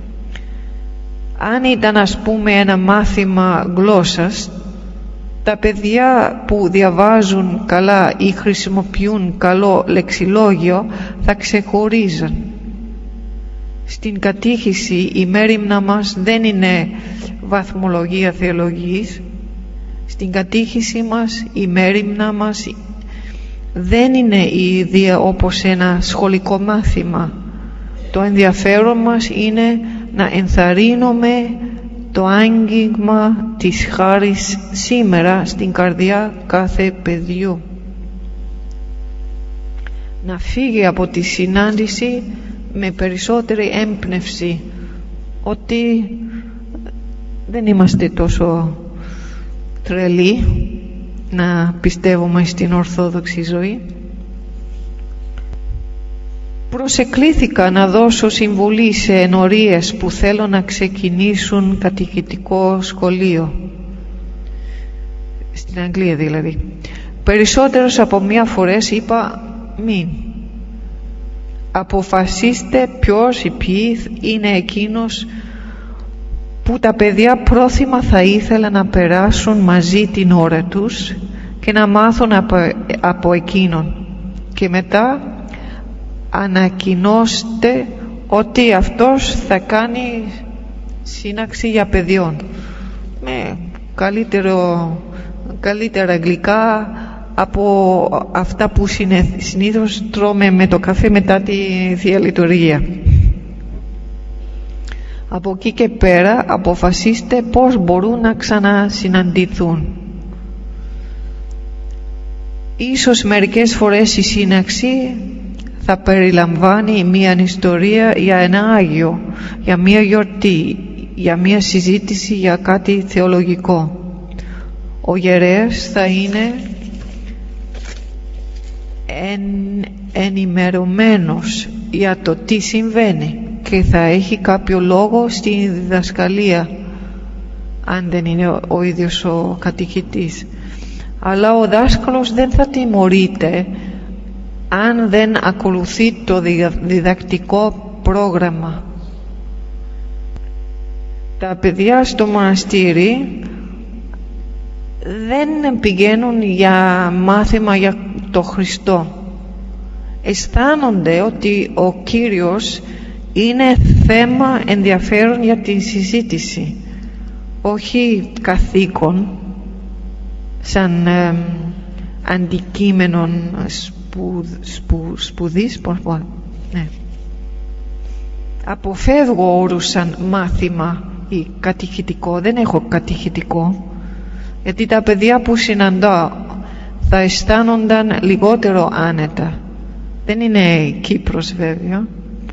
Αν ήταν, ας πούμε, ένα μάθημα γλώσσας, τα παιδιά που διαβάζουν καλά ή χρησιμοποιούν καλό λεξιλόγιο θα ξεχωρίζαν. Στην κατήχηση η μέριμνα μας δεν είναι βαθμολογία θεολογικής. Στην κατήχηση μας η μέριμνα μας δεν είναι η ίδια όπως ένα σχολικό μάθημα. Το ενδιαφέρον μας είναι να ενθαρρύνουμε το άγγιγμα της χάρης σήμερα στην καρδιά κάθε παιδιού. Να φύγει από τη συνάντηση με περισσότερη έμπνευση ότι δεν είμαστε τόσο τρελοί να πιστεύουμε στην ορθόδοξη ζωή. Προσεκλήθηκα να δώσω συμβουλή σε ενορίες που θέλουν να ξεκινήσουν κατηχητικό σχολείο, στην Αγγλία δηλαδή. Περισσότερος από μία φορές είπα μην. Αποφασίστε ποιος ή ποιοι είναι εκείνος που τα παιδιά πρόθυμα θα ήθελαν να περάσουν μαζί την ώρα τους και να μάθουν από εκείνον, και μετά ανακοινώστε ότι αυτός θα κάνει σύναξη για παιδιών με καλύτερα αγγλικά από αυτά που συνήθως τρώμε με το καφέ μετά τη Θεία Λειτουργία. Από εκεί και πέρα αποφασίστε πώς μπορούν να ξανασυναντηθούν. Ίσως μερικές φορές η σύναξη θα περιλαμβάνει μία ιστορία για ένα Άγιο, για μία γιορτή, για μία συζήτηση για κάτι θεολογικό. ο ιερέας θα είναι ενημερωμένος για το τι συμβαίνει και θα έχει κάποιο λόγο στην διδασκαλία, αν δεν είναι ο ίδιος ο κατηχητής. Αλλά ο δάσκαλος δεν θα τιμωρείται αν δεν ακολουθεί το διδακτικό πρόγραμμα. Τα παιδιά στο μοναστήρι δεν πηγαίνουν για μάθημα για το Χριστό. Αισθάνονται ότι ο Κύριος είναι θέμα ενδιαφέρον για τη συζήτηση, όχι καθήκον σαν αντικείμενο σπουδής. Ναι. Αποφεύγω όρους σαν μάθημα ή κατηχητικό. Δεν έχω κατηχητικό, γιατί τα παιδιά που συναντώ θα αισθάνονταν λιγότερο άνετα. Δεν είναι Κύπρος βέβαια.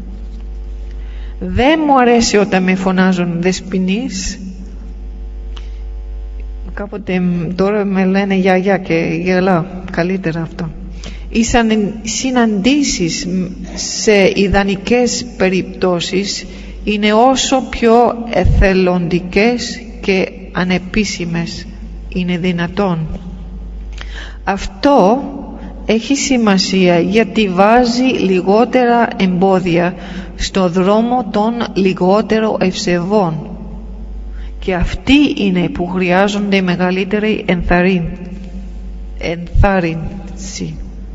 Δεν μου αρέσει όταν με φωνάζουν δεσποινής. Κάποτε τώρα με λένε γιαγιά και γελάω. Καλύτερα αυτό. Οι συναντήσεις σε ιδανικές περιπτώσεις είναι όσο πιο εθελοντικές και ανεπίσημες είναι δυνατόν. Αυτό έχει σημασία γιατί βάζει λιγότερα εμπόδια στο δρόμο των λιγότερο ευσεβών, και αυτοί είναι που χρειάζονται μεγαλύτερη ενθάρρυνση.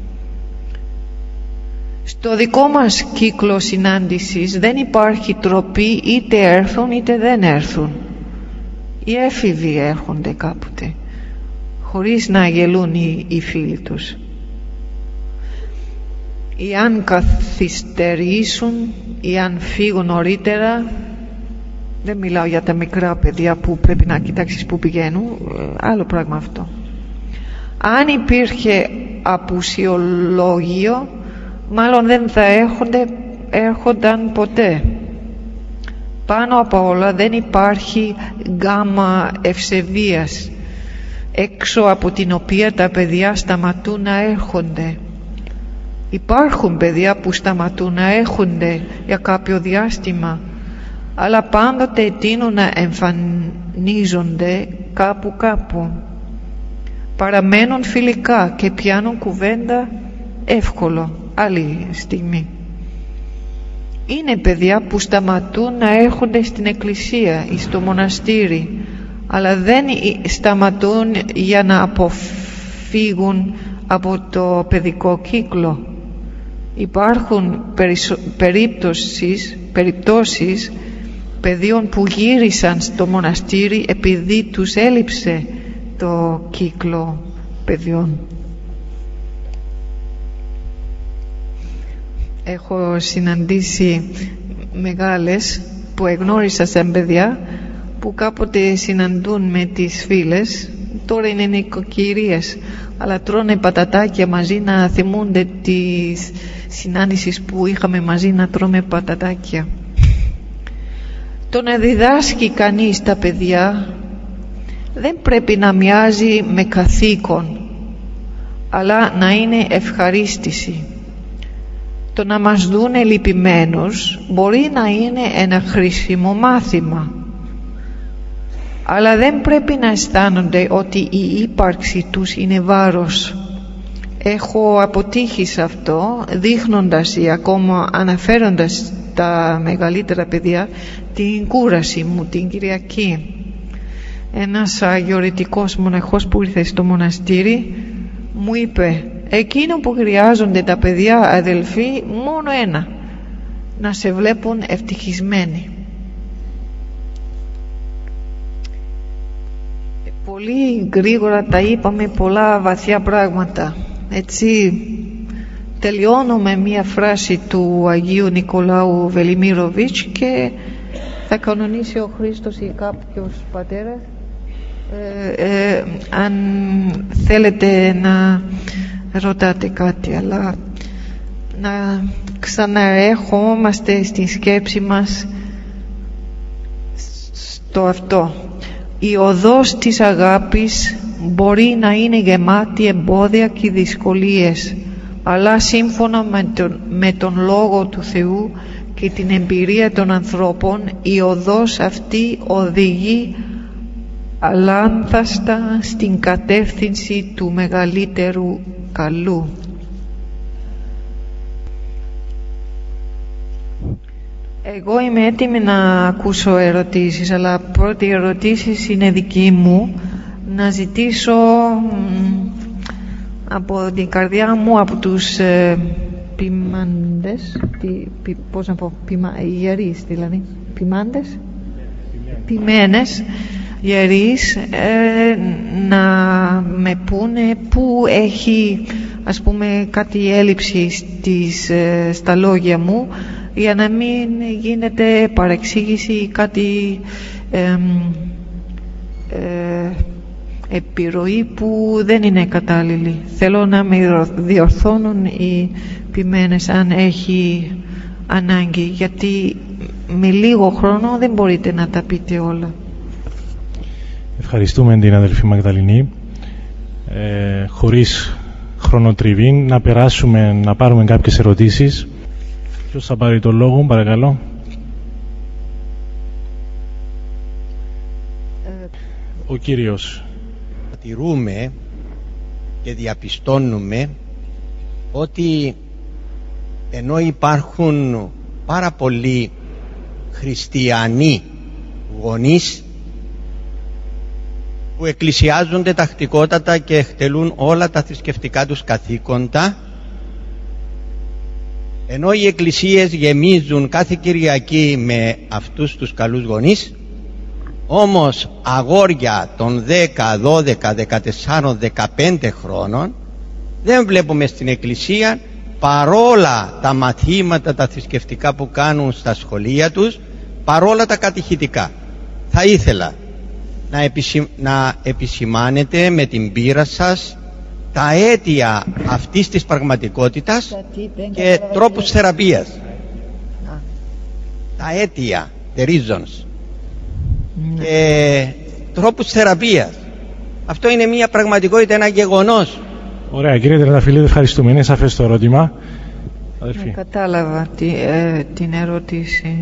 Στο δικό μας κύκλο συνάντησης δεν υπάρχει τροπή, είτε έρθουν είτε δεν έρθουν. Οι έφηβοι έρχονται κάποτε χωρίς να γελούν οι φίλοι τους. Ή αν καθυστερήσουν ή αν φύγουν νωρίτερα, δεν μιλάω για τα μικρά παιδιά που πρέπει να κοιτάξεις που πηγαίνουν, άλλο πράγμα αυτό. Αν υπήρχε απουσιολόγιο, μάλλον δεν θα έρχονταν ποτέ. Πάνω από όλα δεν υπάρχει γκάμα ευσεβίας έξω από την οποία τα παιδιά σταματούν να έρχονται. Υπάρχουν παιδιά που σταματούν να έρχονται για κάποιο διάστημα, αλλά πάντοτε τείνουν να εμφανίζονται κάπου. Παραμένουν φιλικά και πιάνουν κουβέντα εύκολο άλλη στιγμή. Είναι παιδιά που σταματούν να έρχονται στην εκκλησία ή στο μοναστήρι, αλλά δεν σταματούν για να αποφύγουν από το παιδικό κύκλο. Υπάρχουν περιπτώσεις παιδιών που γύρισαν στο μοναστήρι επειδή τους έλειψε το κύκλο παιδιών. Έχω συναντήσει μεγάλες που εγνώρισα σαν παιδιά, που κάποτε συναντούν με τις φίλες, τώρα είναι νοικοκυρίες, αλλά τρώνε πατατάκια μαζί να θυμούνται τις συνάντησεις που είχαμε μαζί να τρώμε πατατάκια. Το να διδάσκει κανείς τα παιδιά δεν πρέπει να μοιάζει με καθήκον, αλλά να είναι ευχαρίστηση. Το να μας δούνε λυπημένους μπορεί να είναι ένα χρήσιμο μάθημα, αλλά δεν πρέπει να αισθάνονται ότι η ύπαρξη τους είναι βάρος. Έχω αποτύχει σε αυτό, δείχνοντας ή ακόμα αναφέροντας τα μεγαλύτερα παιδιά την κούραση μου την Κυριακή. Ένας αγιορητικός μοναχός που ήρθε στο μοναστήρι μου είπε, εκείνο που χρειάζονται τα παιδιά, αδελφοί, μόνο ένα, να σε βλέπουν ευτυχισμένοι. Πολύ γρήγορα τα είπαμε πολλά βαθιά πράγματα. Έτσι τελειώνω με μία φράση του Αγίου Νικολάου Βελιμίροβιτς και θα κανονίσει ο Χρήστος ή κάποιος πατέρας αν θέλετε να ρωτάτε κάτι, αλλά να ξαναέρχομαστε στη σκέψη μας στο αυτό. Η οδός της αγάπης μπορεί να είναι γεμάτη εμπόδια και δυσκολίες, αλλά σύμφωνα με τον Λόγο του Θεού και την εμπειρία των ανθρώπων, η οδός αυτή οδηγεί αλάνθαστα στην κατεύθυνση του μεγαλύτερου καλού. Εγώ είμαι έτοιμη να ακούσω ερωτήσεις, αλλά πρώτη ερωτήσεις είναι δική μου. Να ζητήσω από την καρδιά μου, από τους ποιμάντες, πώς να πω, ιερείς δηλαδή, ποιμένες ιερείς, να με πούνε πού έχει, ας πούμε, κάτι έλλειψη στα λόγια μου, για να μην γίνεται παρεξήγηση ή κάτι επιρροή που δεν είναι κατάλληλη. Θέλω να με διορθώνουν οι ποιμένες αν έχει ανάγκη, γιατί με λίγο χρόνο δεν μπορείτε να τα πείτε όλα. Ευχαριστούμε την αδελφή Μαγδαληνή. Χωρίς χρονοτριβή να περάσουμε να πάρουμε κάποιες ερωτήσεις. Ποιος θα πάρει το λόγο, παρακαλώ? Ο κύριος. Τηρούμε και διαπιστώνουμε ότι ενώ υπάρχουν πάρα πολλοί χριστιανοί γονείς που εκκλησιάζονται τακτικότατα και εκτελούν όλα τα θρησκευτικά τους καθήκοντα, ενώ οι εκκλησίες γεμίζουν κάθε Κυριακή με αυτούς τους καλούς γονείς, όμως αγόρια των 10, 12, 14, 15 χρόνων δεν βλέπουμε στην εκκλησία, παρόλα τα μαθήματα τα θρησκευτικά που κάνουν στα σχολεία τους, παρόλα τα κατηχητικά. Θα ήθελα να επισημάνετε με την πείρα σας τα αίτια αυτής της πραγματικότητας και τρόπους θεραπείας. Τα αίτια, the reasons, και τρόπους θεραπείας. Αυτό είναι μια πραγματικότητα, ένα γεγονός. Ωραία, κύριε Τρενταφυλλίδη, ευχαριστούμε. Είναι σαφές το ερώτημα. Κατάλαβα την ερώτηση.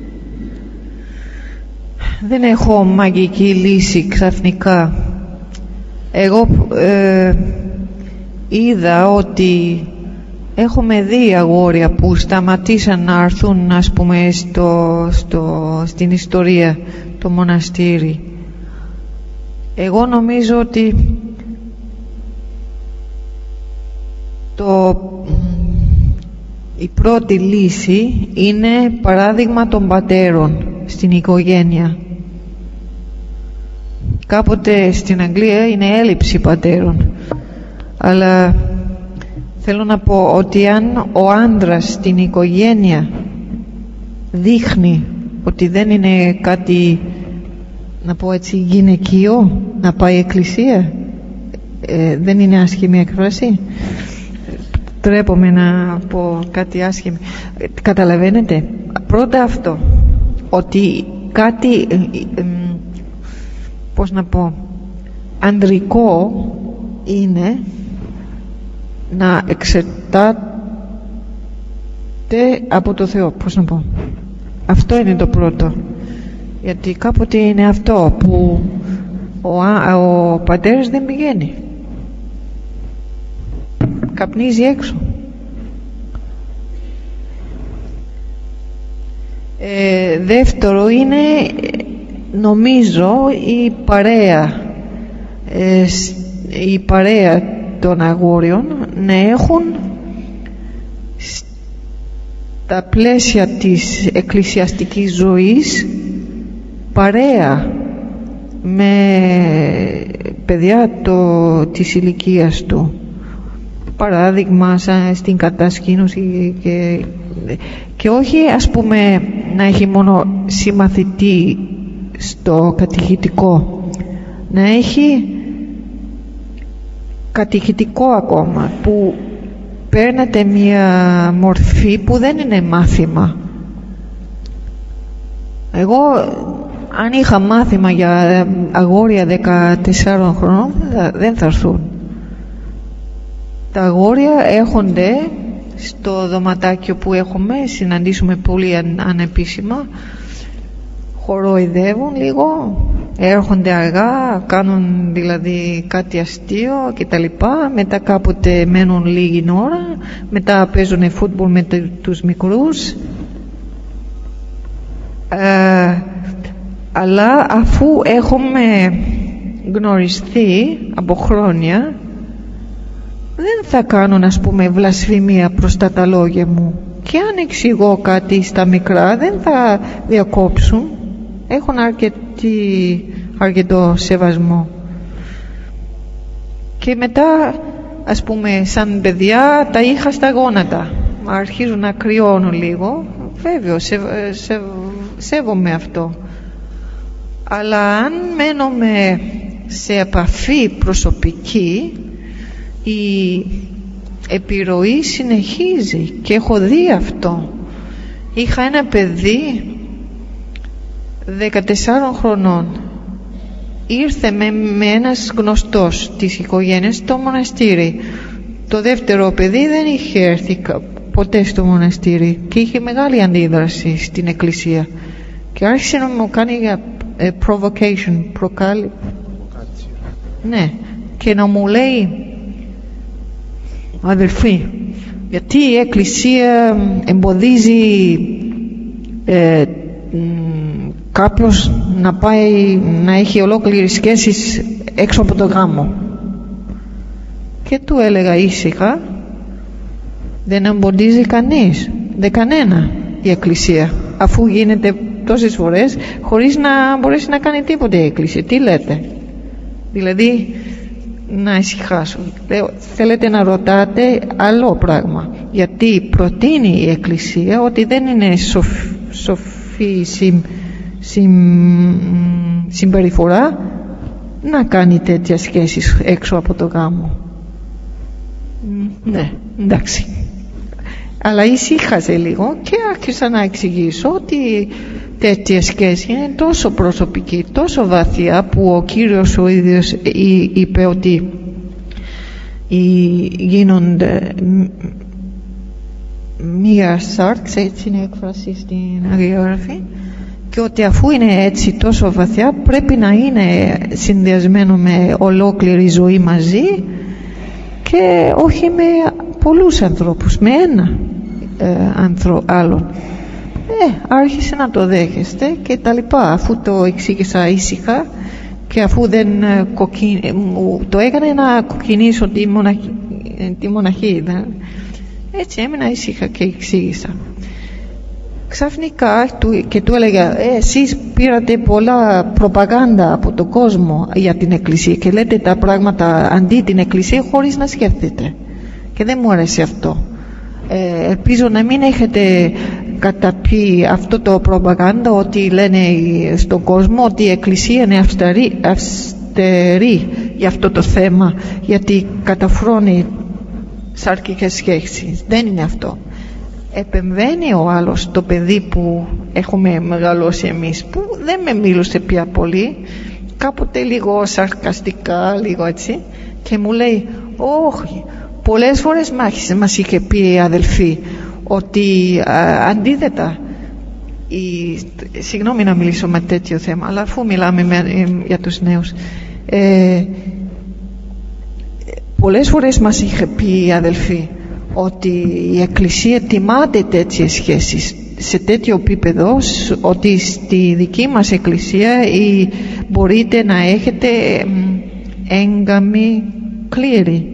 Δεν έχω μαγική λύση ξαφνικά. Εγώ είδα ότι έχουμε δει αγόρια που σταματήσαν να έρθουν, ας πούμε, στην ιστορία, το μοναστήρι. Εγώ νομίζω ότι η πρώτη λύση είναι παράδειγμα των πατέρων στην οικογένεια. Κάποτε στην Αγγλία είναι έλλειψη πατέρων, αλλά θέλω να πω ότι αν ο άντρας στην οικογένεια δείχνει ότι δεν είναι κάτι, να πω έτσι, γυναικείο να πάει εκκλησία, δεν είναι άσχημη έκφραση, τρέπομαι να πω κάτι άσχημο, καταλαβαίνετε? Πρώτα αυτό, ότι κάτι, πώς να πω, ανδρικό είναι να εξετάται από το Θεό, πώς να πω. Αυτό είναι το πρώτο, γιατί κάποτε είναι αυτό που ο πατέρας δεν πηγαίνει, καπνίζει έξω. Δεύτερο είναι, νομίζω, η παρέα των αγόριων να έχουν στα πλαίσια της εκκλησιαστικής ζωής παρέα με παιδιά της ηλικίας του. Παράδειγμα, στην κατασκήνωση και όχι, ας πούμε, να έχει μόνο συμμαθητή στο κατηχητικό, να έχει κατηχητικό ακόμα, που παίρνετε μια μορφή που δεν είναι μάθημα. Εγώ αν είχα μάθημα για αγόρια 14 χρονών δεν θα έρθουν. Τα αγόρια έρχονται στο δωματάκιο που έχουμε, συναντήσουμε πολύ ανεπίσημα, χοροϊδεύουν λίγο, έρχονται αργά, κάνουν δηλαδή κάτι αστείο και τα λοιπά, μετά κάποτε μένουν λίγη ώρα, μετά παίζουν φούτμπολ με τους μικρούς, αλλά αφού έχουμε γνωριστεί από χρόνια, δεν θα κάνουν, ας πούμε, βλασφημία προς τα λόγια μου, και αν εξηγώ κάτι στα μικρά δεν θα διακόψουν, έχουν αρκετό σεβασμό. Και μετά, ας πούμε, σαν παιδιά τα είχα στα γόνατα, αρχίζουν να κρυώνουν λίγο, βέβαιο, σέβομαι αυτό, αλλά αν μένουμε σε επαφή προσωπική, η επιρροή συνεχίζει, και έχω δει αυτό. Είχα ένα παιδί 14 χρονών, ήρθε με ένας γνωστός της οικογένειας στο μοναστήρι. Το δεύτερο παιδί δεν είχε έρθει ποτέ στο μοναστήρι και είχε μεγάλη αντίδραση στην εκκλησία και άρχισε να μου κάνει provocation, ναι, και να μου λέει, αδελφοί, γιατί η εκκλησία εμποδίζει κάποιος να πάει να έχει ολόκληρες σχέσεις έξω από το γάμο? Και του έλεγα ήσυχα, δεν εμποδίζει κανείς, δεν κανένα η εκκλησία, αφού γίνεται τόσες φορές χωρίς να μπορέσει να κάνει τίποτε η εκκλησία. Τι λέτε? Δηλαδή να ησυχάσω. Λέω, θέλετε να ρωτάτε άλλο πράγμα, γιατί προτείνει η εκκλησία ότι δεν είναι σοφή συμπεριφορά να κάνει τέτοια σχέσεις έξω από το γάμο. Ναι, εντάξει. Αλλά ησύχασε λίγο και άρχισα να εξηγήσω ότι τέτοια σχέση είναι τόσο προσωπική, τόσο βαθιά, που ο Κύριος ο ίδιος είπε ότι γίνονται μία σάρξ, έτσι είναι η έκφραση στην Αγία Γραφή, και ότι αφού είναι έτσι τόσο βαθιά πρέπει να είναι συνδυασμένο με ολόκληρη ζωή μαζί και όχι με πολλούς ανθρώπους, με ένα άλλον. Άρχισε να το δέχεστε και τα λοιπά, αφού το εξήγησα ήσυχα και αφού δεν το έκανε να κοκκινήσω τη μοναχή, έτσι έμεινα ήσυχα και εξήγησα. Ξαφνικά και του έλεγα, εσείς πήρατε πολλά προπαγάνδα από τον κόσμο για την εκκλησία και λέτε τα πράγματα αντί την εκκλησία χωρίς να σκέφτεται, και δεν μου αρέσει αυτό. Ελπίζω να μην έχετε καταπεί αυτό το προπαγάνδα ότι λένε στον κόσμο ότι η εκκλησία είναι αυστερή για αυτό το θέμα, γιατί καταφρώνει σαρκικές σχέσεις. Δεν είναι αυτό. Επεμβαίνει ο άλλος, το παιδί που έχουμε μεγαλώσει εμείς, που δεν με μίλησε πια πολύ, κάποτε λίγο σαρκαστικά, λίγο έτσι, και μου λέει, όχι, πολλές φορές μας είχε πει η αδελφή ότι αντίθετα, συγγνώμη να μιλήσω με τέτοιο θέμα, αλλά αφού μιλάμε για τους νέους, πολλές φορές μας είχε πει η αδελφή ότι η εκκλησία τιμάται τέτοιες σχέσεις σε τέτοιο επίπεδο, ότι στη δική μας εκκλησία μπορείτε να έχετε έγκαμη κλήρη,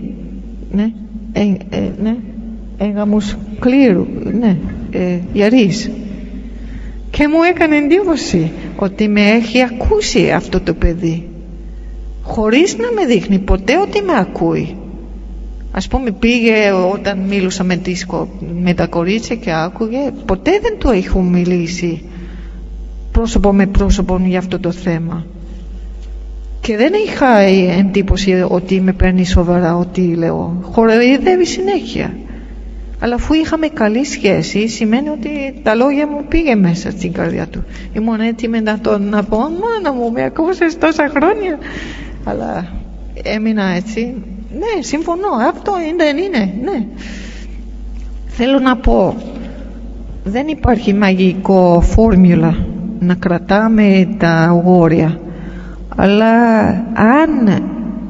έγκαμους κλήρου, ιερείς. Και μου έκανε εντύπωση ότι με έχει ακούσει αυτό το παιδί, χωρίς να με δείχνει ποτέ ότι με ακούει. Ας πούμε, πήγε όταν μίλουσα με τα κορίτσια και άκουγε, ποτέ δεν το έχω μιλήσει πρόσωπο με πρόσωπο για αυτό το θέμα, και δεν είχα εντύπωση ότι με παίρνει σοβαρά ότι λέω. Χοροϊδεύει συνέχεια. Αλλά αφού είχαμε καλή σχέση, σημαίνει ότι τα λόγια μου πήγε μέσα στην καρδιά του. Ήμουν έτοιμη να πω, μάνα μου, με ακούσες τόσα χρόνια. Αλλά έμεινα έτσι. Ναι, συμφωνώ, αυτό δεν είναι, ναι. Θέλω να πω, δεν υπάρχει μαγικό φόρμουλα να κρατάμε τα αγόρια. Αλλά αν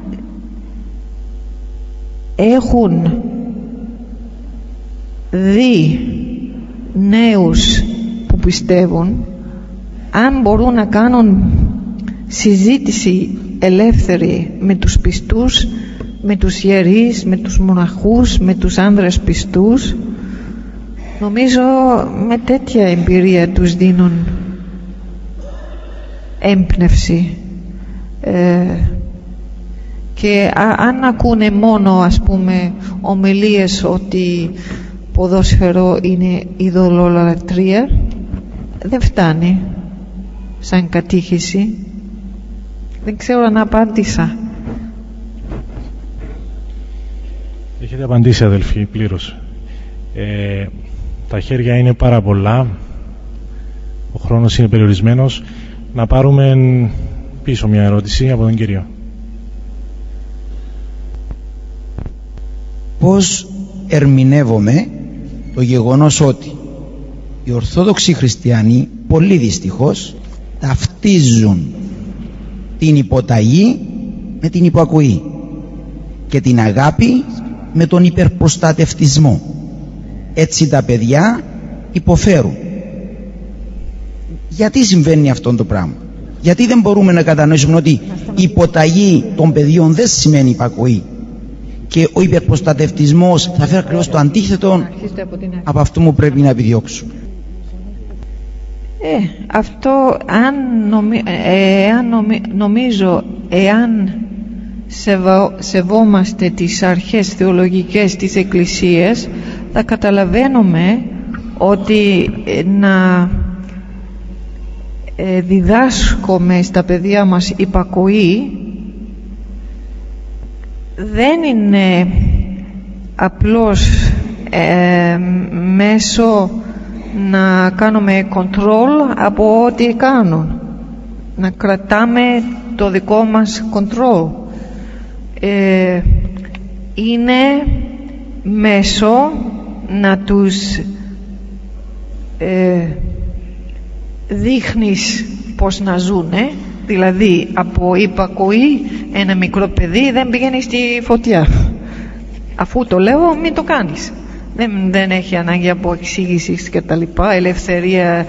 έχουν δει νέους που πιστεύουν, αν μπορούν να κάνουν συζήτηση ελεύθερη με τους πιστούς, με τους ιερείς, με τους μοναχούς, με τους άνδρες πιστούς, νομίζω με τέτοια εμπειρία τους δίνουν έμπνευση. Και αν ακούνε μόνο, ας πούμε, ομιλίες ότι ποδόσφαιρο είναι ειδωλολατρία, δεν φτάνει σαν κατήχηση. Δεν ξέρω αν απάντησα. Έχετε απαντήσει, αδελφοί, πλήρως. Τα χέρια είναι πάρα πολλά, ο χρόνος είναι περιορισμένος. Να πάρουμε πίσω μια ερώτηση από τον κύριο. Πώς ερμηνεύομαι το γεγονός ότι οι Ορθόδοξοι Χριστιανοί πολύ δυστυχώς ταυτίζουν την υποταγή με την υπακοή και την αγάπη με τον υπερπροστατευτισμό? Έτσι τα παιδιά υποφέρουν. Γιατί συμβαίνει αυτό το πράγμα? Γιατί δεν μπορούμε να κατανοήσουμε ότι η υποταγή των παιδιών δεν σημαίνει υπακοή και ο υπερπροστατευτισμός θα φέρει ακριβώς το αντίθετο από αυτό που πρέπει να επιδιώξουμε? Αυτό νομίζω, εάν σεβόμαστε τις αρχές θεολογικές της Εκκλησίας, θα καταλαβαίνουμε ότι να διδάσκουμε στα παιδιά μας υπακοή δεν είναι απλώς μέσω να κάνουμε control από ό,τι κάνουν, να κρατάμε το δικό μας control. Είναι μέσω να τους δείχνεις πώς να ζουνε. Δηλαδή από υπακοή ένα μικρό παιδί δεν πηγαίνει στη φωτιά. Αφού το λέω, μην το κάνεις. Δεν έχει ανάγκη από εξήγηση και τα λοιπά. Ελευθερία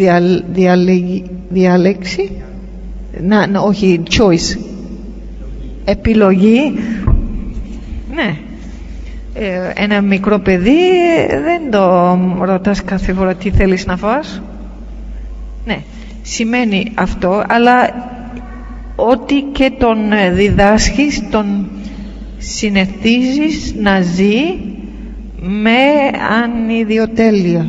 διάλεξη, όχι choice, επιλογή. Ναι. Ένα μικρό παιδί δεν το ρωτάς κάθε φορά τι θέλεις να φας. Ναι, σημαίνει αυτό, αλλά ό,τι και τον διδάσκεις, τον συνηθίζεις να ζει με ανιδιοτέλεια.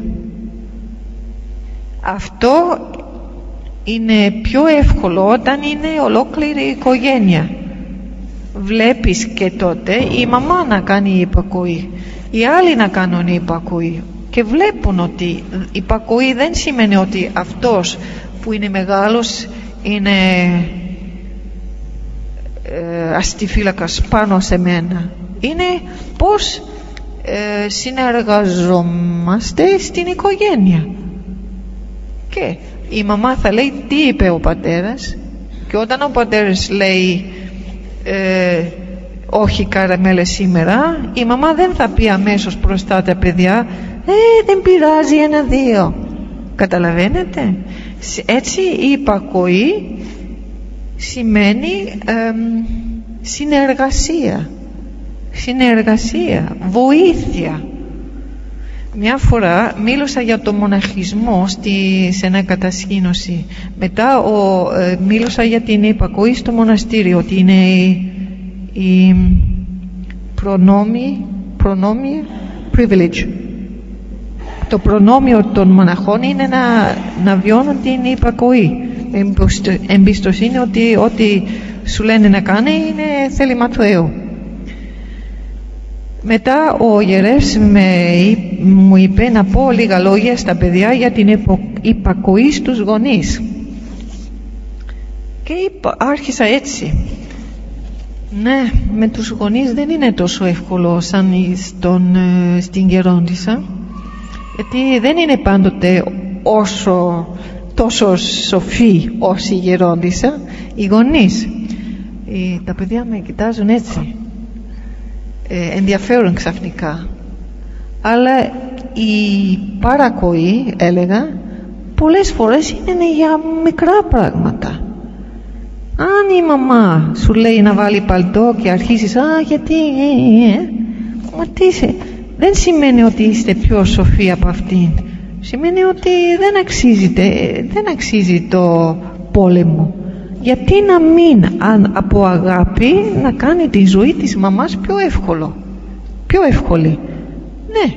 Αυτό είναι πιο εύκολο όταν είναι ολόκληρη η οικογένεια. Βλέπεις και τότε η μαμά να κάνει υπακοή, οι άλλοι να κάνουν υπακοή και βλέπουν ότι υπακοή δεν σημαίνει ότι αυτός που είναι μεγάλος είναι αστιφύλακας πάνω σε μένα. Είναι πώς συνεργαζόμαστε στην οικογένεια. Και η μαμά θα λέει τι είπε ο πατέρας, και όταν ο πατέρας λέει όχι καραμέλες σήμερα, η μαμά δεν θα πει αμέσως μπροστά τα παιδιά δεν πειράζει, 1-2. Καταλαβαίνετε? Έτσι η υπακοή σημαίνει συνεργασία, βοήθεια. Μια φορά μίλησα για το μοναχισμό σε ένα κατασκήνωση. Μετά μίλησα για την υπακοή στο μοναστήριο, ότι είναι η προνόμιο privilege. Το προνόμιο των μοναχών είναι να βιώνουν την υπακοή, εμπιστοσύνη ότι ό,τι σου λένε να κάνει είναι θέλημα του Θεού. Μετά ο ιερεύς μου είπε να πω λίγα λόγια στα παιδιά για την υπακοή στους γονείς. Και άρχισα έτσι. Ναι, με τους γονείς δεν είναι τόσο εύκολο σαν στην γερόντισσα, γιατί δεν είναι πάντοτε τόσο σοφοί όσοι η γερόντισσα. Οι γονείς, τα παιδιά με κοιτάζουν έτσι, ενδιαφέρον ξαφνικά, αλλά η παρακοή, έλεγα, πολλές φορές είναι για μικρά πράγματα. Αν η μαμά σου λέει να βάλει παλτό και αρχίσεις γιατί μα τι είσαι, δεν σημαίνει ότι είστε πιο σοφοί από αυτήν. Σημαίνει ότι δεν αξίζει το πόλεμο. Γιατί να μην, από αγάπη, να κάνει τη ζωή της μαμάς πιο εύκολη. Ναι,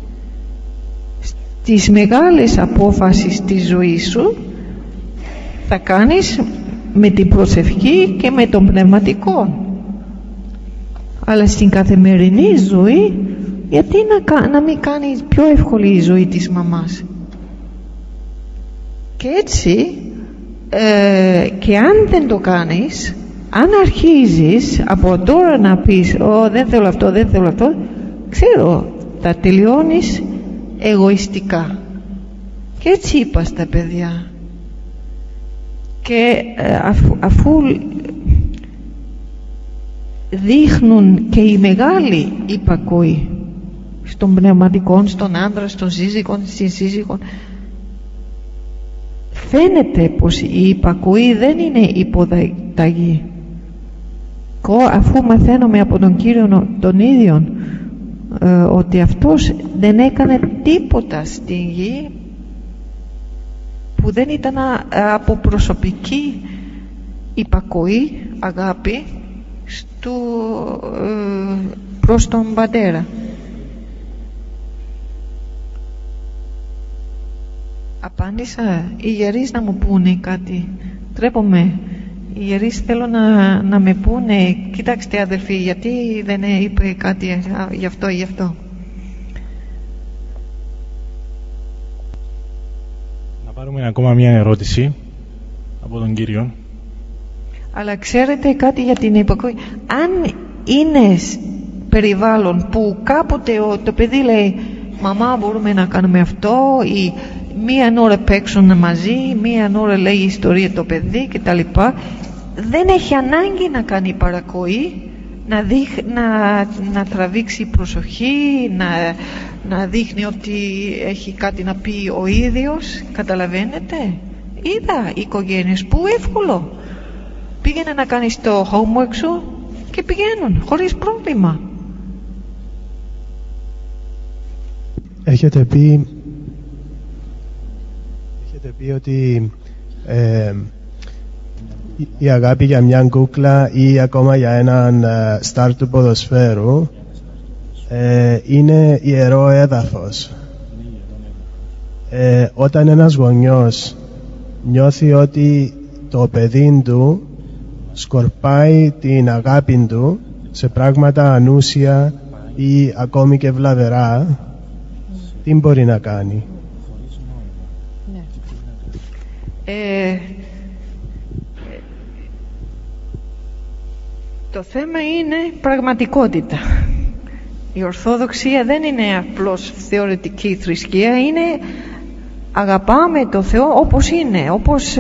στις μεγάλες απόφασεις της ζωής σου θα κάνεις με την προσευχή και με τον πνευματικό, αλλά στην καθημερινή ζωή γιατί να μην κάνει πιο εύκολη η ζωή της μαμάς. Και έτσι και αν δεν το κάνεις, αν αρχίζεις από τώρα να πεις δεν θέλω αυτό, ξέρω, θα τελειώνεις εγωιστικά. Και έτσι είπα στα παιδιά. Και αφού δείχνουν και οι μεγάλοι υπακοή στον πνευματικό, στον άντρα, στον σύζυγο, στην σύζυγο, φαίνεται πως η υπακοή δεν είναι υποταγή. Αφού μαθαίνουμε από τον Κύριο τον ίδιον ότι αυτός δεν έκανε τίποτα στην γη που δεν ήταν από προσωπική υπακοή, αγάπη προς τον Πατέρα. Απάντησα. Οι ιερείς να μου πούνε κάτι. Τρέπομαι. Οι ιερείς θέλω να με πούνε, κοιτάξτε αδελφοί, γιατί δεν είπε κάτι γι' αυτό. Να πάρουμε ακόμα μια ερώτηση από τον Κύριο. Αλλά ξέρετε κάτι για την υπακοή. Αν είναι περιβάλλον που κάποτε το παιδί λέει μαμά μπορούμε να κάνουμε αυτό, ή μία ώρα παίξουν μαζί, μία ώρα λέει ιστορία το παιδί κτλ., δεν έχει ανάγκη να κάνει παρακοή, να τραβήξει προσοχή, να δείχνει ότι έχει κάτι να πει ο ίδιος. Καταλαβαίνετε? Είδα οικογένειες που εύκολο πήγαινε να κάνει το homework σου και πηγαίνουν χωρίς πρόβλημα. Έχετε πει ότι η αγάπη για μια κούκλα ή ακόμα για έναν στάρ του ποδοσφαίρου είναι ιερό έδαφος. Όταν ένας γονιός νιώθει ότι το παιδί του σκορπάει την αγάπη του σε πράγματα ανούσια ή ακόμη και βλαβερά, τι μπορεί να κάνει? Το θέμα είναι πραγματικότητα. Η Ορθόδοξία δεν είναι απλώς θεωρητική θρησκεία, είναι αγαπάμε το Θεό όπως είναι, όπως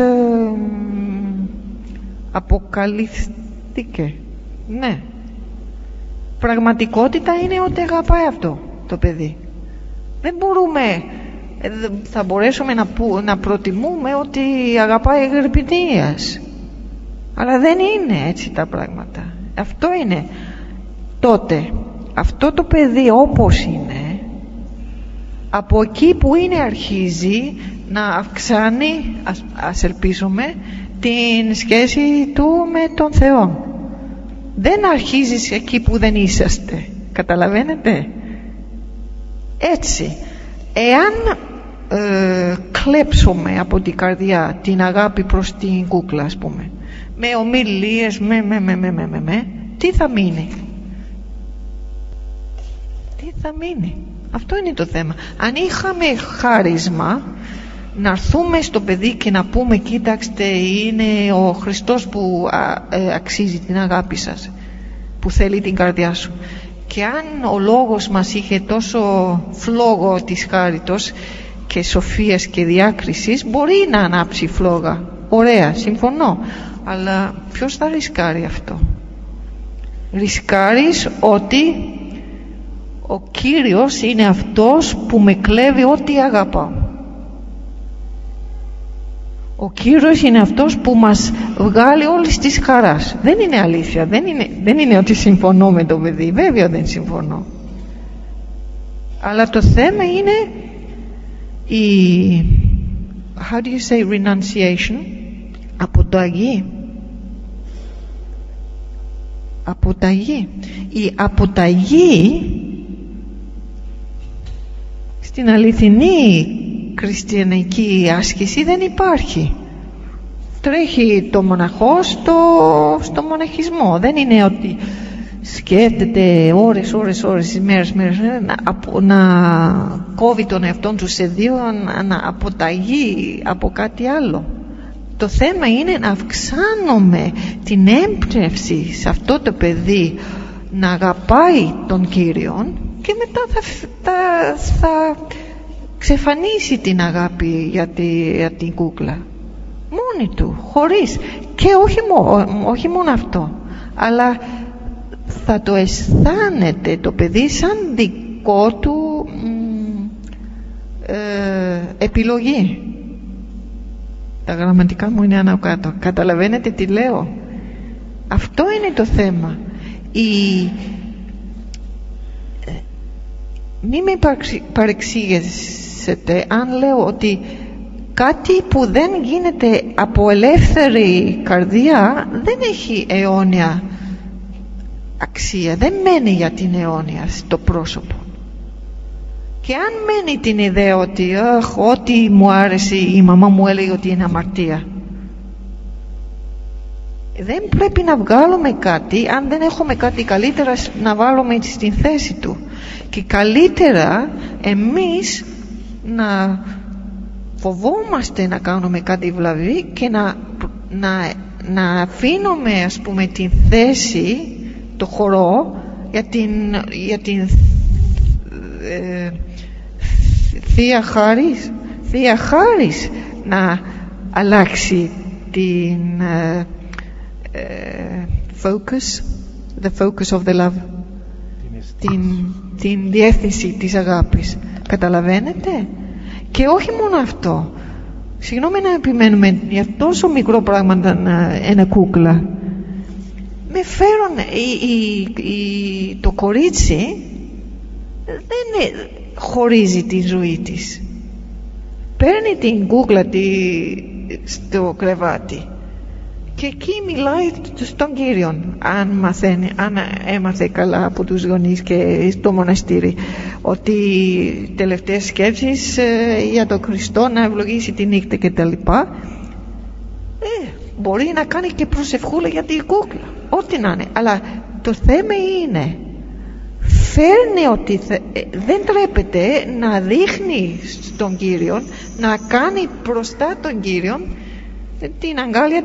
αποκαλύφθηκε. Ναι, πραγματικότητα είναι ότι αγαπάει αυτό το παιδί. Δεν μπορούμε, θα μπορέσουμε να προτιμούμε ότι αγαπάει εγρυπνίας, αλλά δεν είναι έτσι τα πράγματα. Αυτό είναι. Τότε αυτό το παιδί όπως είναι, από εκεί που είναι αρχίζει να αυξάνει, ας ελπίζουμε, την σχέση του με τον Θεό. Δεν αρχίζεις εκεί που δεν είσαστε. Καταλαβαίνετε? Έτσι, εάν κλέψουμε από την καρδιά την αγάπη προς την κούκλα, ας πούμε, με ομιλίες, τι θα μείνει? τι θα μείνει? Αυτό είναι το θέμα. Αν είχαμε χάρισμα να έρθουμε στο παιδί και να πούμε, κοίταξτε, είναι ο Χριστός που αξίζει την αγάπη σας, που θέλει την καρδιά σου. Και αν ο λόγος μας είχε τόσο φλόγο της χάριτος και σοφίας και διάκρισης, μπορεί να ανάψει φλόγα. Ωραία, συμφωνώ. Αλλά ποιος θα ρισκάρει αυτό? Ρισκάρεις ότι ο Κύριος είναι αυτός που με κλέβει ό,τι αγαπάω. Ο Κύριος είναι αυτός που μας βγάλει όλης της χαράς. Δεν είναι αλήθεια. Δεν είναι ότι συμφωνώ με το παιδί. Βέβαια δεν συμφωνώ. Αλλά το θέμα είναι η how do you say renunciation? Αποταγή. Η αποταγή στην αληθινή χριστιανική άσκηση δεν υπάρχει. Τρέχει το μοναχό στο μοναχισμό. Δεν είναι ότι σκέφτεται ώρες, μέρες να κόβει τον εαυτόν του σε δύο, να αποταγεί από κάτι άλλο. Το θέμα είναι να αυξάνουμε την έμπνευση σε αυτό το παιδί να αγαπάει τον Κύριον, και μετά θα ξεφανίσει την αγάπη για την κούκλα μόνη του, χωρίς. Και όχι μόνο αυτό, αλλά θα το αισθάνεται το παιδί σαν δικό του επιλογή. Τα γραμματικά μου είναι άνω κάτω. Καταλαβαίνετε τι λέω? Αυτό είναι το θέμα. Μη με παρεξηγήσετε αν λέω ότι κάτι που δεν γίνεται από ελεύθερη καρδιά δεν έχει αιώνια αξία. Δεν μένει για την αιώνια στο πρόσωπο. Και αν μένει την ιδέα ότι ό,τι μου άρεσε η μαμά μου έλεγε ότι είναι αμαρτία, δεν πρέπει να βγάλουμε κάτι αν δεν έχουμε κάτι καλύτερα να βάλουμε στην θέση του. Και καλύτερα εμείς να φοβόμαστε να κάνουμε κάτι βλαβή και να αφήνουμε, ας πούμε, την θέση, το χορό για την Θεία Χάρις να αλλάξει την the focus of the love, την διεύθυνση της αγάπης. Καταλαβαίνετε? Και όχι μόνο αυτό, συγγνώμη να επιμένουμε για τόσο μικρό πράγμα, ένα κούκλα. Με φέρουν το κορίτσι δεν χωρίζει τη ζωή της. Παίρνει την κούκλα στο κρεβάτι και εκεί μιλάει στον Κύριον, αν έμαθε καλά από τους γονείς και στο μοναστήρι, ότι τελευταίες σκέψεις για τον Χριστό, να ευλογήσει τη νύχτα και τα λοιπά. Μπορεί να κάνει και προσευχούλα για την κούκλα, ό,τι να είναι. Αλλά το θέμα είναι, φέρνει ότι δεν τρέπεται να δείχνει στον Κύριον, να κάνει μπροστά τον Κύριον την αγκάλια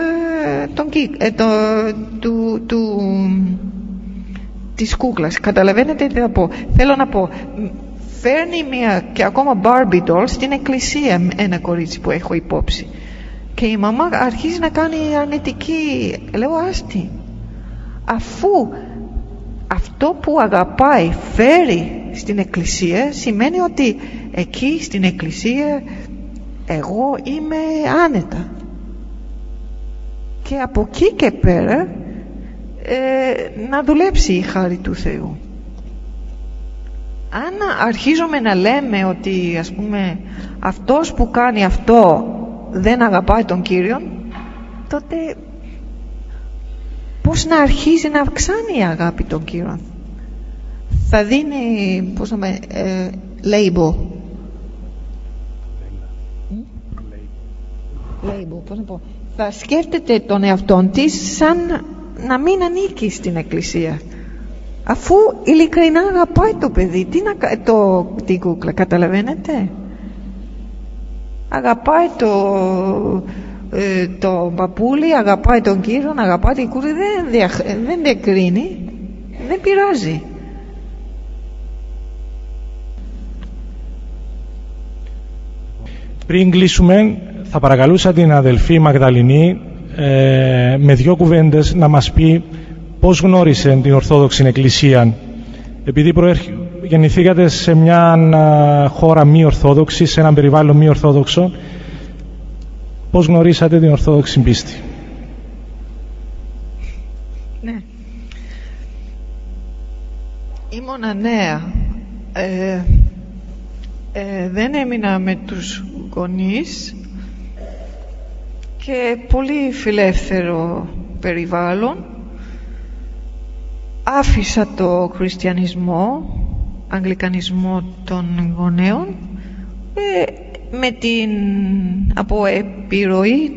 της κούκλας. Καταλαβαίνετε τι θα πω? Θέλω να πω, φέρνει μια και ακόμα Barbie doll στην εκκλησία, ένα κορίτσι που έχω υπόψη, και η μαμά αρχίζει να κάνει αρνητική. Λέω άστη, αφού αυτό που αγαπάει φέρει στην εκκλησία, σημαίνει ότι εκεί στην εκκλησία εγώ είμαι άνετα. Και από εκεί και πέρα να δουλέψει η χάρη του Θεού. Αν αρχίζουμε να λέμε ότι, ας πούμε, αυτός που κάνει αυτό δεν αγαπάει τον Κύριον, τότε πώς να αρχίζει να αυξάνει η αγάπη των Κύριων? Θα δίνει, πώς να με, label, πώς να πω, θα σκέφτεται τον εαυτόν της σαν να μην ανήκει στην εκκλησία. αφού ειλικρινά αγαπάει το παιδί. Την κούκλα, καταλαβαίνετε? Αγαπάει το παππούλι, αγαπάει τον κύριο, αγαπάει την κούκλα, δεν διακρίνει, δεν πειράζει. Πριν κλείσουμε, θα παρακαλούσα την αδελφή Μαγδαληνή με 2 κουβέντες να μας πει πώς γνώρισε την Ορθόδοξη Εκκλησία. Επειδή γεννηθήκατε σε μια χώρα μη Ορθόδοξη, σε ένα περιβάλλον μη Ορθόδοξο, πώς γνωρίσατε την Ορθόδοξη πίστη? Ναι. Ήμουνα νέα. Δεν έμεινα με τους γονείς και πολύ φιλεύθερο περιβάλλον. Άφησα το χριστιανισμό, αγγλικανισμό των γονέων από επιρροή,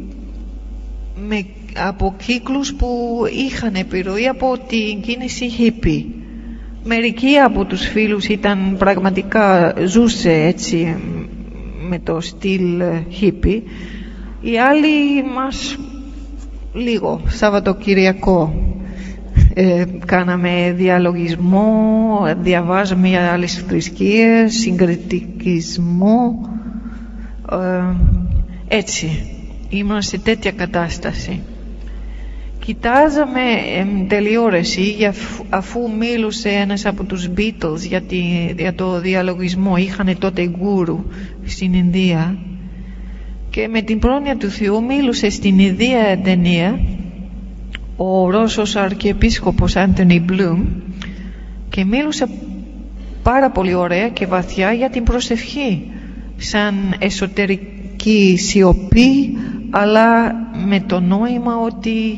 από κύκλους που είχαν επιρροή από την κίνηση hippie. Μερικοί από τους φίλους ήταν πραγματικά, ζούσε έτσι με το στυλ hippie. Οι άλλοι μας λίγο Σαββατοκυριακό κάναμε διαλογισμό, διαβάζαμε άλλες θρησκείες, συγκριτικισμό, έτσι ήμουν σε τέτοια κατάσταση. Κοιτάζαμε τηλεόραση, αφού μίλησε ένας από τους Beatles για το διαλογισμό. Είχαν τότε γκούρου στην Ινδία και με την πρόνοια του Θεού μίλησε στην ίδια ταινία ο Ρώσος Αρχιεπίσκοπος Άντονι Μπλουμ και μίλησε πάρα πολύ ωραία και βαθιά για την προσευχή σαν εσωτερική σιωπή, αλλά με το νόημα ότι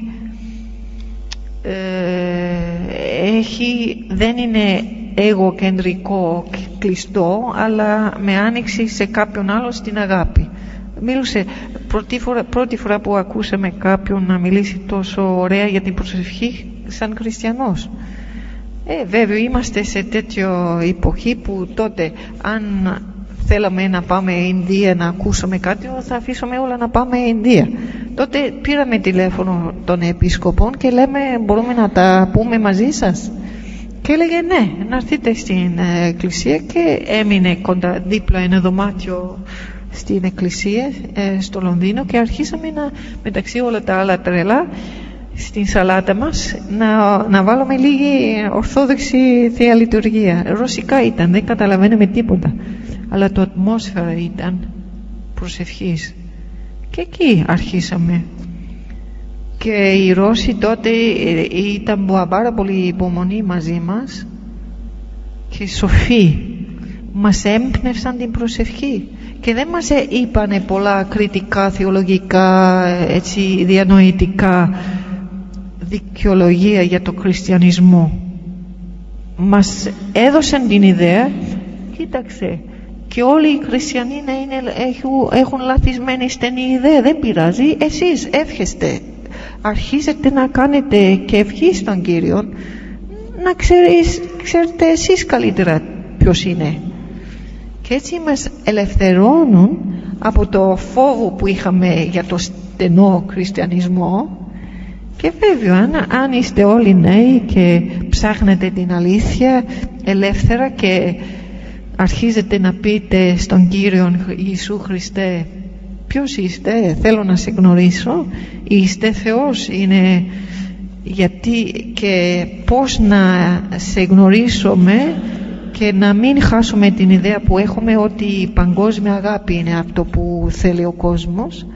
δεν είναι εγωκεντρικό κλειστό, αλλά με άνοιξη σε κάποιον άλλο στην αγάπη. Μίλησε πρώτη φορά που ακούσαμε κάποιον να μιλήσει τόσο ωραία για την προσευχή σαν χριστιανός. Βέβαια είμαστε σε τέτοια εποχή που τότε αν θέλαμε να πάμε Ινδία να ακούσουμε κάτι, θα αφήσουμε όλα να πάμε Ινδία. Τότε πήραμε τηλέφωνο των επίσκοπων και λέμε, μπορούμε να τα πούμε μαζί σας? Και έλεγε ναι, να έρθετε στην εκκλησία, και έμεινε κοντά δίπλα ένα δωμάτιο στην εκκλησία στο Λονδίνο και αρχίσαμε μεταξύ όλα τα άλλα τρελά στην σαλάτα μας να βάλουμε λίγη ορθόδοξη Θεία Λειτουργία. Ρωσικά ήταν, δεν καταλαβαίνουμε τίποτα, αλλά το ατμόσφαιρα ήταν προσευχής και εκεί αρχίσαμε. Και οι Ρώσοι τότε ήταν πάρα πολύ υπομονή μαζί μας και σοφοί, μας έμπνευσαν την προσευχή και δεν μας είπανε πολλά κριτικά, θεολογικά, έτσι, διανοητικά δικαιολογία για το χριστιανισμό. Μας έδωσαν την ιδέα, κοίταξε, και όλοι οι χριστιανοί έχουν λαθισμένη στενή ιδέα, δεν πειράζει, εσείς εύχεστε, αρχίζετε να κάνετε και ευχή στον Κύριο, να ξέρετε εσείς καλύτερα ποιος είναι. Και έτσι μας ελευθερώνουν από το φόβο που είχαμε για το στενό χριστιανισμό. Και βέβαια αν είστε όλοι νέοι και ψάχνετε την αλήθεια ελεύθερα και αρχίζετε να πείτε στον Κύριο Ιησού Χριστέ, ποιος είστε, θέλω να σε γνωρίσω, είστε Θεός, είναι γιατί και πώς να σε γνωρίσουμε και να μην χάσουμε την ιδέα που έχουμε ότι η παγκόσμια αγάπη είναι αυτό που θέλει ο κόσμος.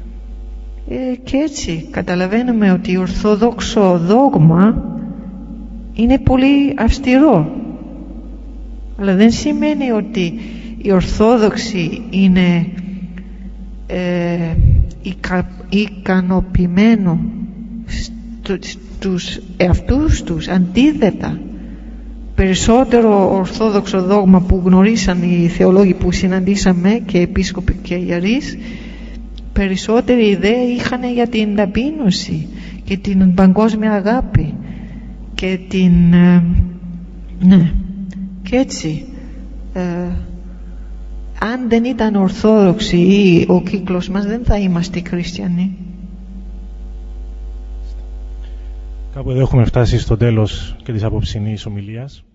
Και έτσι καταλαβαίνουμε ότι το ορθόδοξο δόγμα είναι πολύ αυστηρό, αλλά δεν σημαίνει ότι η Ορθόδοξη είναι ικανοποιημένο στους εαυτούς τους. Αντίθετα, περισσότερο ορθόδοξο δόγμα που γνωρίσαν οι θεολόγοι που συναντήσαμε και επίσκοποι και ιερείς, περισσότερη ιδέα είχαν για την ταπείνωση και την παγκόσμια αγάπη και την... ναι, και έτσι αν δεν ήταν ορθόδοξοι ή ο κύκλος μας, δεν θα είμαστε χριστιανοί. Κάπου εδώ έχουμε φτάσει στο τέλος και της απόψινής ομιλίας.